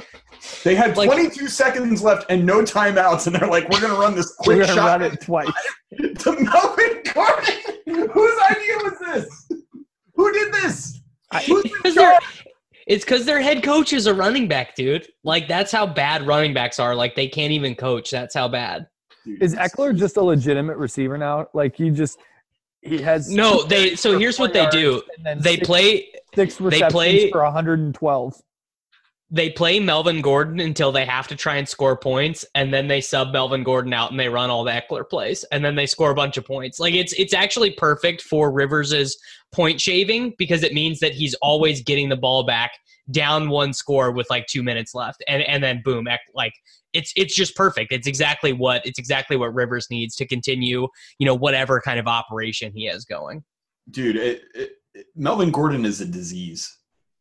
They had like- twenty-two seconds left and no timeouts, and they're like, we're going to run this We're quick gonna shot run it twice. to Melvin Gordon. Whose idea was this? Who did this? Who's in Because they're, charge? it's because their head coach is a running back, dude. Like, that's how bad running backs are. Like, they can't even coach. That's how bad. Dude, Is Eckler just a legitimate receiver now? Like he just he has No, they. So here's what they do. and then They six, play. six receptions play- for one hundred twelve. They play Melvin Gordon until they have to try and score points, and then they sub Melvin Gordon out and they run all the Eckler plays, and then they score a bunch of points. Like, it's it's actually perfect for Rivers's point shaving because it means that he's always getting the ball back down one score with like two minutes left, and and then boom, Eck- like it's it's just perfect. It's exactly what it's exactly what Rivers needs to continue, you know, whatever kind of operation he has going. Dude, it, it, it- Melvin Gordon is a disease.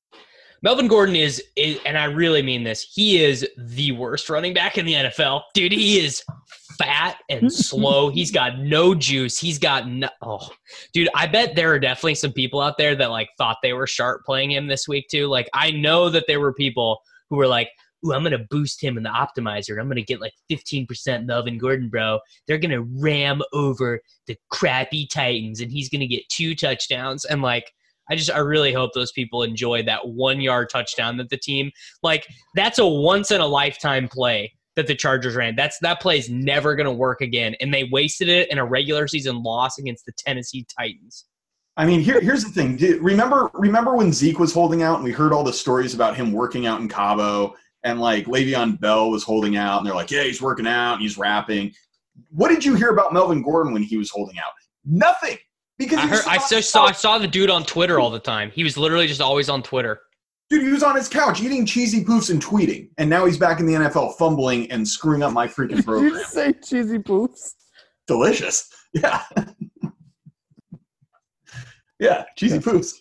Melvin Gordon is, is, and I really mean this, he is the worst running back in the N F L. Dude, he is fat and slow. He's got no juice. He's got no, oh. Dude, I bet there are definitely some people out there that, like, thought they were sharp playing him this week, too. Like, I know that there were people who were like, ooh, I'm going to boost him in the optimizer. I'm going to get, like, fifteen percent Melvin Gordon, bro. They're going to ram over the crappy Titans, and he's going to get two touchdowns. And, like, I just, I really hope those people enjoy that one yard touchdown that the team, like, that's a once in a lifetime play that the Chargers ran. That's, that play is never going to work again. And they wasted it in a regular season loss against the Tennessee Titans. I mean, here, here's the thing. Did, remember, remember when Zeke was holding out and we heard all the stories about him working out in Cabo and, like, Le'Veon Bell was holding out and they're like, yeah, he's working out and he's rapping. What did you hear about Melvin Gordon when he was holding out? Nothing. Because I he was heard, I on so his saw, I couch. saw the dude on Twitter all the time. He was literally just always on Twitter. Dude, he was on his couch eating cheesy poofs and tweeting, and now he's back in the N F L fumbling and screwing up my freaking Did you program. say cheesy poofs? Delicious. Yeah. Yeah, cheesy poofs.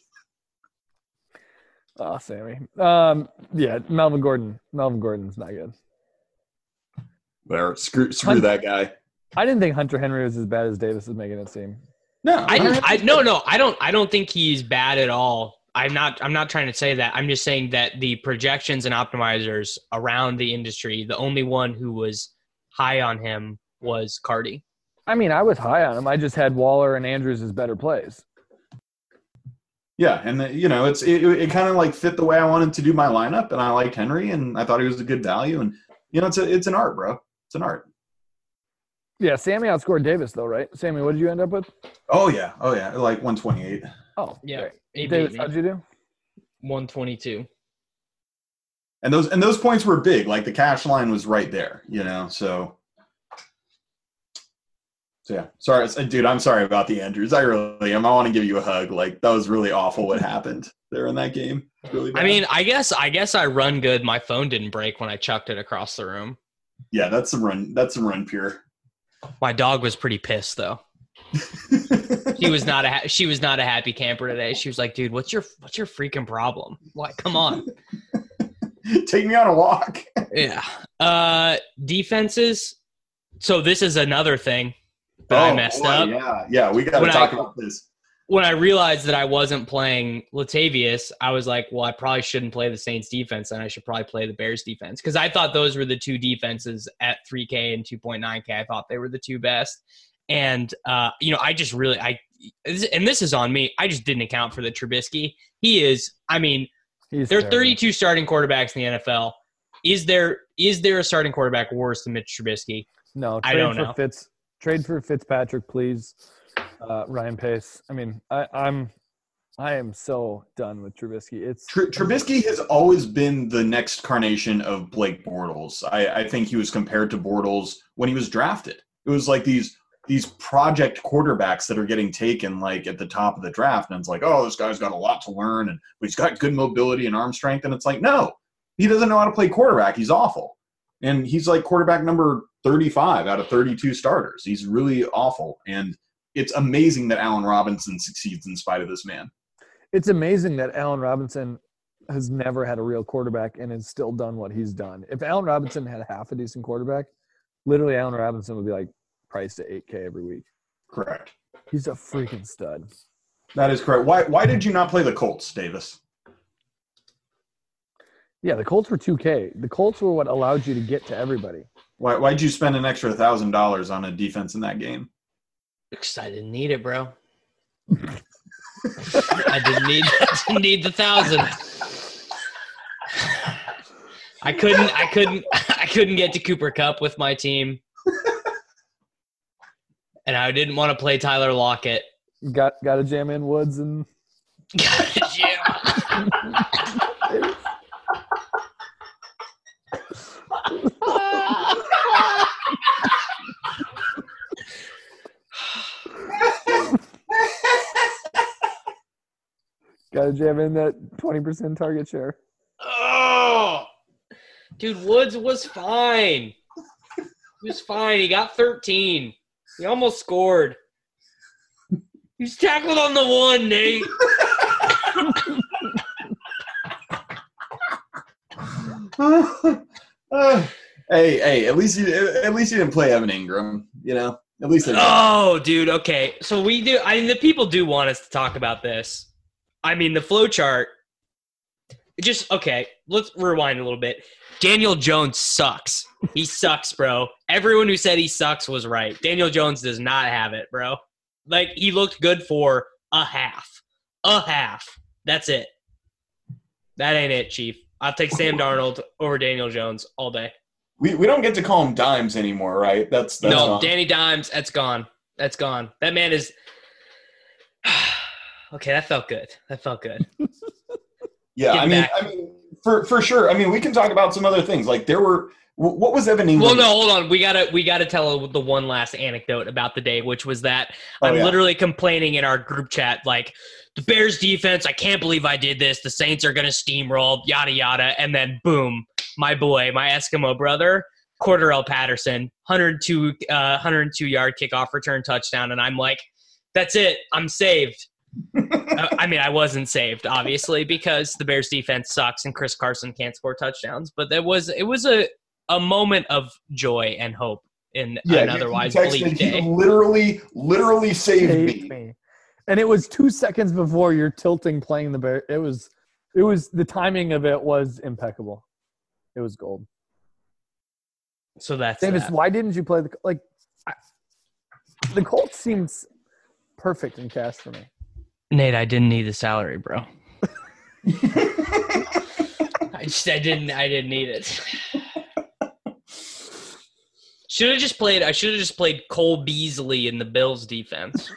Oh, Sammy. Um, yeah, Melvin Gordon. Melvin Gordon's not good. Whatever. Screw, screw that guy. I didn't think Hunter Henry was as bad as Davis is making it seem. No, I, didn't- I no no I don't I don't think he's bad at all. I'm not I'm not trying to say that. I'm just saying that the projections and optimizers around the industry, the only one who was high on him was Cardi. I mean, I was high on him. I just had Waller and Andrews as better plays. Yeah, and the, you know, it's it, it kind of like fit the way I wanted to do my lineup, and I liked Henry, and I thought he was a good value, and you know, it's a it's an art, bro. It's an art. Yeah, Sammy outscored Davis, though, right? Sammy, what did you end up with? Oh yeah, oh yeah, like one twenty-eight. Oh, Yeah, great. he beat Davis, me. how'd you do? one twenty-two. And those and those points were big. Like the cash line was right there, you know. So, so yeah. Sorry, dude. I'm sorry about the Andrews. I really am. I want to give you a hug. Like that was really awful what happened there in that game. Really bad. I mean, I guess I guess I run good. My phone didn't break when I chucked it across the room. yeah, that's some run. That's some run pure. My dog was pretty pissed though. She was not a ha- she was not a happy camper today. She was like, "Dude, what's your what's your freaking problem? Like, come on." Take me on a walk. Yeah. Uh, defenses. So this is another thing that I messed boy, up. Yeah, yeah. We got to When talk I- about this. When I realized that I wasn't playing Latavius, I was like, well, I probably shouldn't play the Saints defense and I should probably play the Bears defense. Because I thought those were the two defenses at three K and two point nine K. I thought they were the two best. And, uh, you know, I just really, I, and this is on me, I just didn't account for the Trubisky. He is, I mean, He's there are terrible. thirty-two starting quarterbacks in the N F L. Is there is there a starting quarterback worse than Mitch Trubisky? No, I trade don't for know. Fitz. Trade for Fitzpatrick, please. Uh, Ryan Pace. I mean, I, I'm I am so done with Trubisky. It's Tr- Trubisky has always been the next carnation of Blake Bortles. I, I think he was compared to Bortles when he was drafted. It was like these these project quarterbacks that are getting taken like at the top of the draft, and it's like, oh, this guy's got a lot to learn, and he's got good mobility and arm strength, and it's like, no, he doesn't know how to play quarterback. He's awful, and he's like quarterback number thirty-five out of thirty-two starters. He's really awful, and it's amazing that Allen Robinson succeeds in spite of this man. It's amazing that Allen Robinson has never had a real quarterback and has still done what he's done. If Allen Robinson had half a decent quarterback, literally Allen Robinson would be like priced at eight K every week. Correct. He's a freaking stud. That is correct. Why why did you not play the Colts, Davis? Yeah, the Colts were two K. The Colts were what allowed you to get to everybody. Why why'd you spend an extra one thousand dollars on a defense in that game? Because I didn't need it, bro. I didn't need I didn't need the thousand. I couldn't I couldn't I couldn't get to Cooper Kupp with my team. And I didn't want to play Tyler Lockett. Got got to jam in Woods and Gotta jam. got to jam in that twenty percent target share. Oh, dude, Woods was fine. He was fine. He got thirteen. He almost scored. He was tackled on the one, Nate. uh, hey, hey, at least you at least you didn't play Evan Ingram, you know? At least I Oh, dude, okay. So we do I mean the people do want us to talk about this. I mean, the flow chart. It just okay, let's rewind a little bit. Daniel Jones sucks. He sucks, bro. Everyone who said he sucks was right. Daniel Jones does not have it, bro. Like, he looked good for a half. A half. That's it. That ain't it, Chief. I'll take Sam Darnold over Daniel Jones all day. We we don't get to call him Dimes anymore, right? That's, that's no, gone. Danny Dimes, that's gone. That's gone. That man is – okay, that felt good. That felt good. Yeah, Get I mean, back. I mean, for for sure. I mean, we can talk about some other things. Like there were, what was Evan Ingram? Well, no, hold on. We gotta we gotta tell the one last anecdote about the day, which was that Oh, I'm yeah. literally complaining in our group chat, like the Bears defense. I can't believe I did this. The Saints are gonna steamroll, yada yada, and then boom, my boy, my Eskimo brother, Cordarrelle Patterson, one hundred two, uh, one hundred two yard kickoff return touchdown, and I'm like, that's it. I'm saved. uh, I mean, I wasn't saved, obviously, because the Bears defense sucks and Chris Carson can't score touchdowns. But there was it was a, a moment of joy and hope in Yeah, an you- you otherwise texted, bleak he day. literally, literally saved Saved me. me. And it was two seconds before you're tilting playing the Bear. It was, it was the timing of it was impeccable. It was gold. So that's Davis, that. why didn't you play the like? I, the Colts seems perfect in cash for me. Nate, I didn't need the salary, bro. I just I didn't I didn't need it. Should have just played I should have just played Cole Beasley in the Bills defense.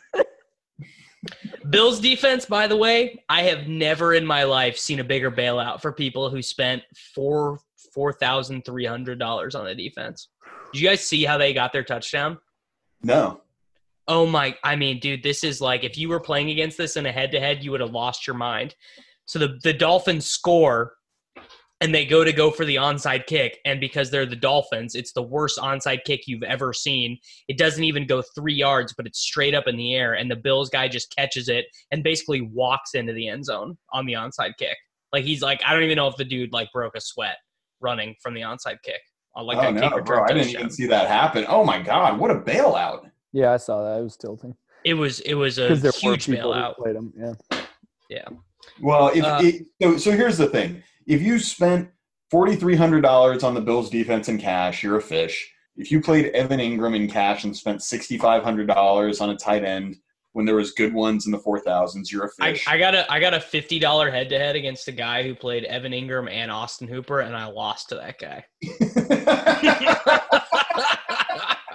Bills defense, by the way, I have never in my life seen a bigger bailout for people who spent four four thousand three hundred dollars on a defense. Did you guys see how they got their touchdown? No. Oh my, I mean, dude, this is like, if you were playing against this in a head-to-head, you would have lost your mind. So the, the Dolphins score, and they go to go for the onside kick, and because they're the Dolphins, it's the worst onside kick you've ever seen. It doesn't even go three yards, but it's straight up in the air, and the Bills guy just catches it and basically walks into the end zone on the onside kick. Like, he's like, I don't even know if the dude, like, broke a sweat running from the onside kick. On, like, oh, a no, kick return bro. I didn't touchdown. even see that happen. Oh, my God. What a bailout. Yeah, I saw that. I was tilting It was, it was a because there were huge people who bailout. played them. Yeah. Yeah. Well, if Uh, it, so, so here's the thing. If you spent four thousand three hundred dollars on the Bills defense in cash, you're a fish. If you played Evan Ingram in cash and spent six thousand five hundred dollars on a tight end when there was good ones in the four thousands, you're a I, fish. I got a I got a fifty dollar head to head against a guy who played Evan Ingram and Austin Hooper, and I lost to that guy.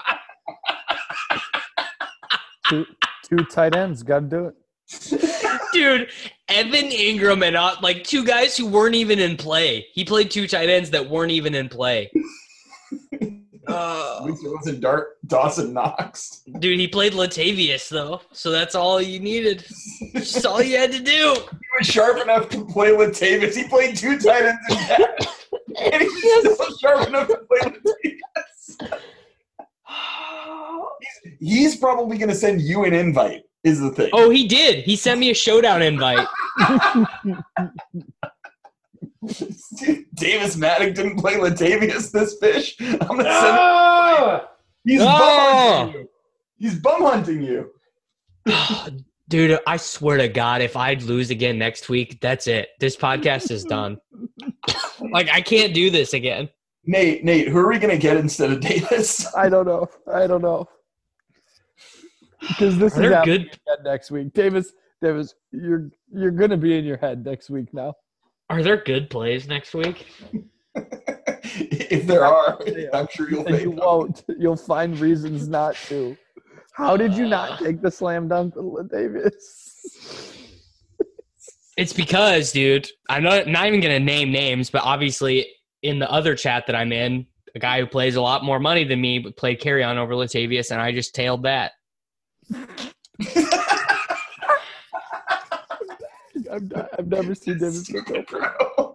Two, two tight ends. Got to do it. Dude, Evan Ingram and uh, like two guys who weren't even in play. He played two tight ends that weren't even in play. At least it wasn't Dart Dawson Knox. Dude, he played Latavius though, so that's all you needed. That's all you had to do. He was sharp enough to play Latavius. He played two tight ends in cash. And he was still sharp enough to play Latavius. He's, he's probably going to send you an invite, is the thing. Oh, he did. He sent me a showdown invite. Davis Maddock didn't play Latavius this fish. I'm going to send Oh! him. He's Oh! bum hunting you. He's bum hunting you. Dude, I swear to God, if I'd lose again next week, that's it. This podcast is done. Like, I can't do this again. Nate, Nate, who are we going to get instead of Davis? I don't know. I don't know. Because this Are is there happening good- again next week. Davis, Davis, you're you're gonna be in your head next week now. Are there good plays next week? If there are, I'm sure you'll And fade you them. won't. You'll find reasons not to. How did you not take the slam dunk with Davis? It's because, dude, I'm not, not even going to name names, but obviously in the other chat that I'm in, a guy who plays a lot more money than me but played carry on over Latavius, and I just tailed that. I've, I've never seen Davis look open.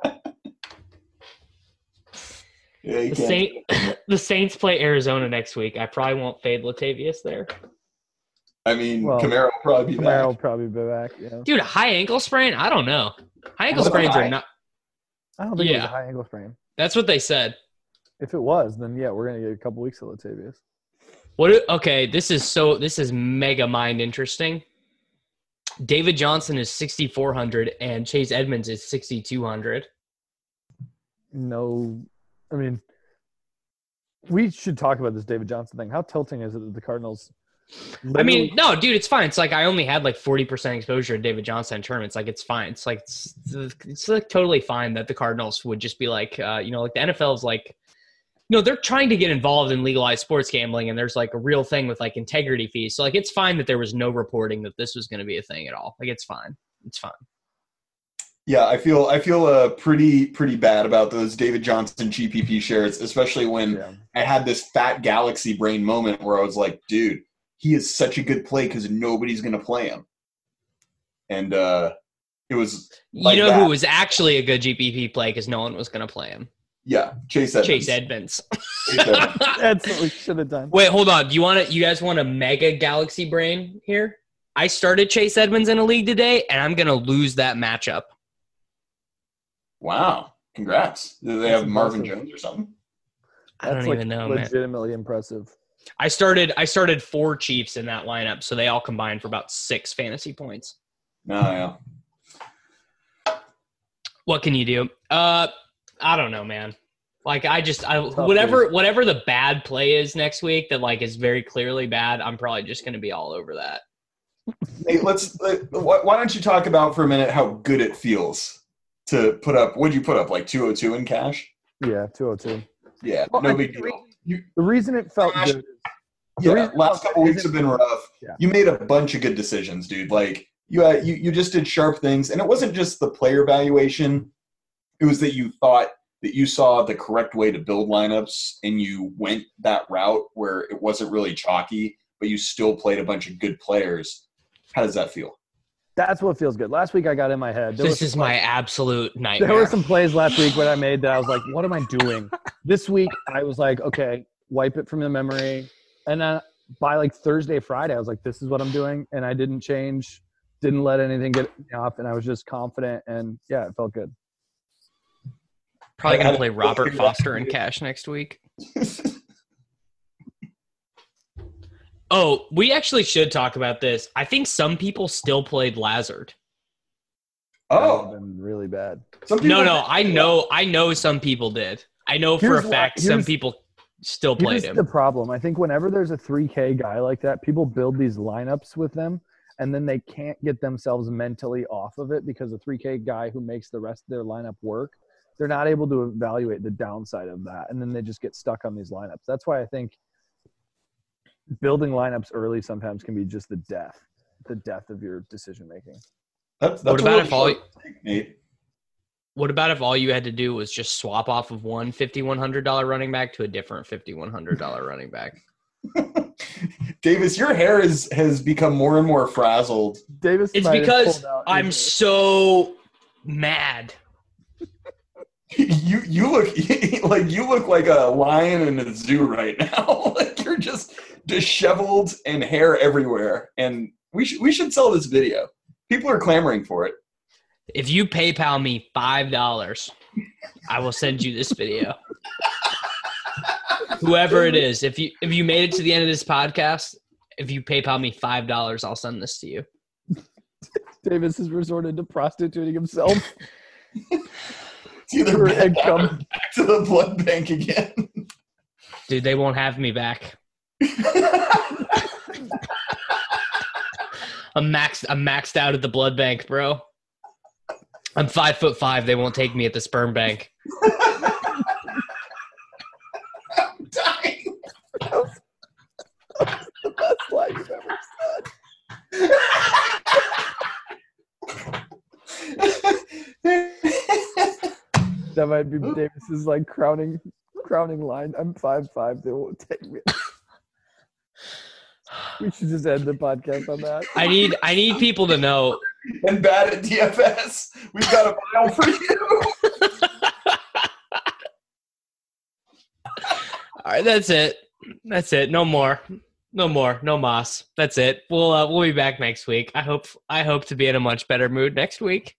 Yeah, you The, can't. Saint, the Saints play Arizona next week. I probably won't fade Latavius there. I mean, Well, Camaro will probably be Camaro will back. probably be back. Yeah. Dude, high ankle sprain? I don't know. High ankle Was it sprains high? are not I don't think it was Yeah. a high ankle sprain. – that's what they said. If it was, then yeah, we're gonna get a couple weeks of Latavius. What? Okay, this is so – this is mega mind interesting. David Johnson is sixty-four hundred and Chase Edmonds is sixty-two hundred. No, I mean, we should talk about this David Johnson thing. How tilting is it that the Cardinals? I mean, no, dude, it's fine. It's like I only had like forty percent exposure to David Johnson in tournaments. Like, it's fine. It's like it's, it's like totally fine that the Cardinals would just be like, uh, you know, like the N F L is like, you know, they're trying to get involved in legalized sports gambling, and there's like a real thing with like integrity fees. So like, it's fine that there was no reporting that this was going to be a thing at all. Like, it's fine. It's fine. Yeah, I feel I feel uh, pretty pretty bad about those David Johnson G P P shares, especially when yeah. I had this fat galaxy brain moment where I was like, dude, he is such a good play because nobody's going to play him. And uh, it was like you know that. who was actually a good G P P play because no one was going to play him? Yeah, Chase Edmonds. Chase Edmonds. Chase Edmonds. That's what we should have done. Wait, hold on. Do you want to? You guys want a mega galaxy brain here? I started Chase Edmonds in a league today, and I'm gonna lose that matchup. Wow, congrats. Do they That's have Marvin impressive. Jones or something? I don't That's, even like, know, man. legitimately impressive. I started. I started four Chiefs in that lineup, so they all combined for about six fantasy points. No, yeah. What can you do? Uh, I don't know, man. Like I just, I Tough, whatever, dude. whatever the bad play is next week that like is very clearly bad. I'm probably just gonna be all over that. Hey, let's. Let, why why don't you talk about for a minute how good it feels to put up? What'd you put up? Like two oh two in cash? Yeah, two oh two. Yeah, Well, no I big think deal. You, The reason it felt Gosh. good. The yeah, reason it last felt couple good weeks have isn't- been rough. Yeah. You made a bunch of good decisions, dude. Like you, uh, you, you just did sharp things, and it wasn't just the player valuation. It was that you thought that you saw the correct way to build lineups, and you went that route where it wasn't really chalky, but you still played a bunch of good players. How does that feel? That's what feels good. Last week I got in my head. There This was is some my plays- absolute There nightmare. were some plays last week that I made that I was like, "What am I doing?" This week I was like, "Okay, wipe it from the memory." And then by like Thursday, Friday, I was like, "This is what I'm doing," and I didn't change, didn't let anything get me off, and I was just confident, and yeah, it felt good. Probably I- gonna I- play Robert I- Foster in cash next week. Oh, we actually should talk about this. I think some people still played Lazard. That would've Oh, been really bad. some people No, no, I know, I know some people did. I know for Here's a why- fact some here's- people still played Here's him. the problem. I think whenever there's a three K guy like that, people build these lineups with them, and then they can't get themselves mentally off of it because the three K guy who makes the rest of their lineup work, they're not able to evaluate the downside of that, and then they just get stuck on these lineups. That's why I think building lineups early sometimes can be just the death, the death of your decision making. That's, that's What a about really if all? short take, Nate. What about if all you had to do was just swap off of one fifty-one hundred dollars running back to a different fifty-one hundred dollars running back? Davis, your hair is, has become more and more frazzled. Davis, It's might have because pulled out I'm his- so mad. You you look like you look like a lion in a zoo right now. Like you're just disheveled and hair everywhere. And we should we should sell this video. People are clamoring for it. If you PayPal me five dollars, I will send you this video. Whoever it is, if you if you made it to the end of this podcast, if you PayPal me five dollars, I'll send this to you. Davis has resorted to prostituting himself. It's either For back, income. back to the blood bank again. Dude, they won't have me back. I'm maxed. I'm maxed out at the blood bank, bro. I'm five foot five. They won't take me at the sperm bank. I'm dying. The best line you've ever said. That might be Davis's like crowning crowning line. I'm five five. They won't take me. We should just end the podcast on that. I need. I need people to know. And bad at D F S. We've got a file for you. All right, that's it. That's it. No more. No more. No mas. That's it. We'll uh, we'll be back next week. I hope. I hope to be in a much better mood next week.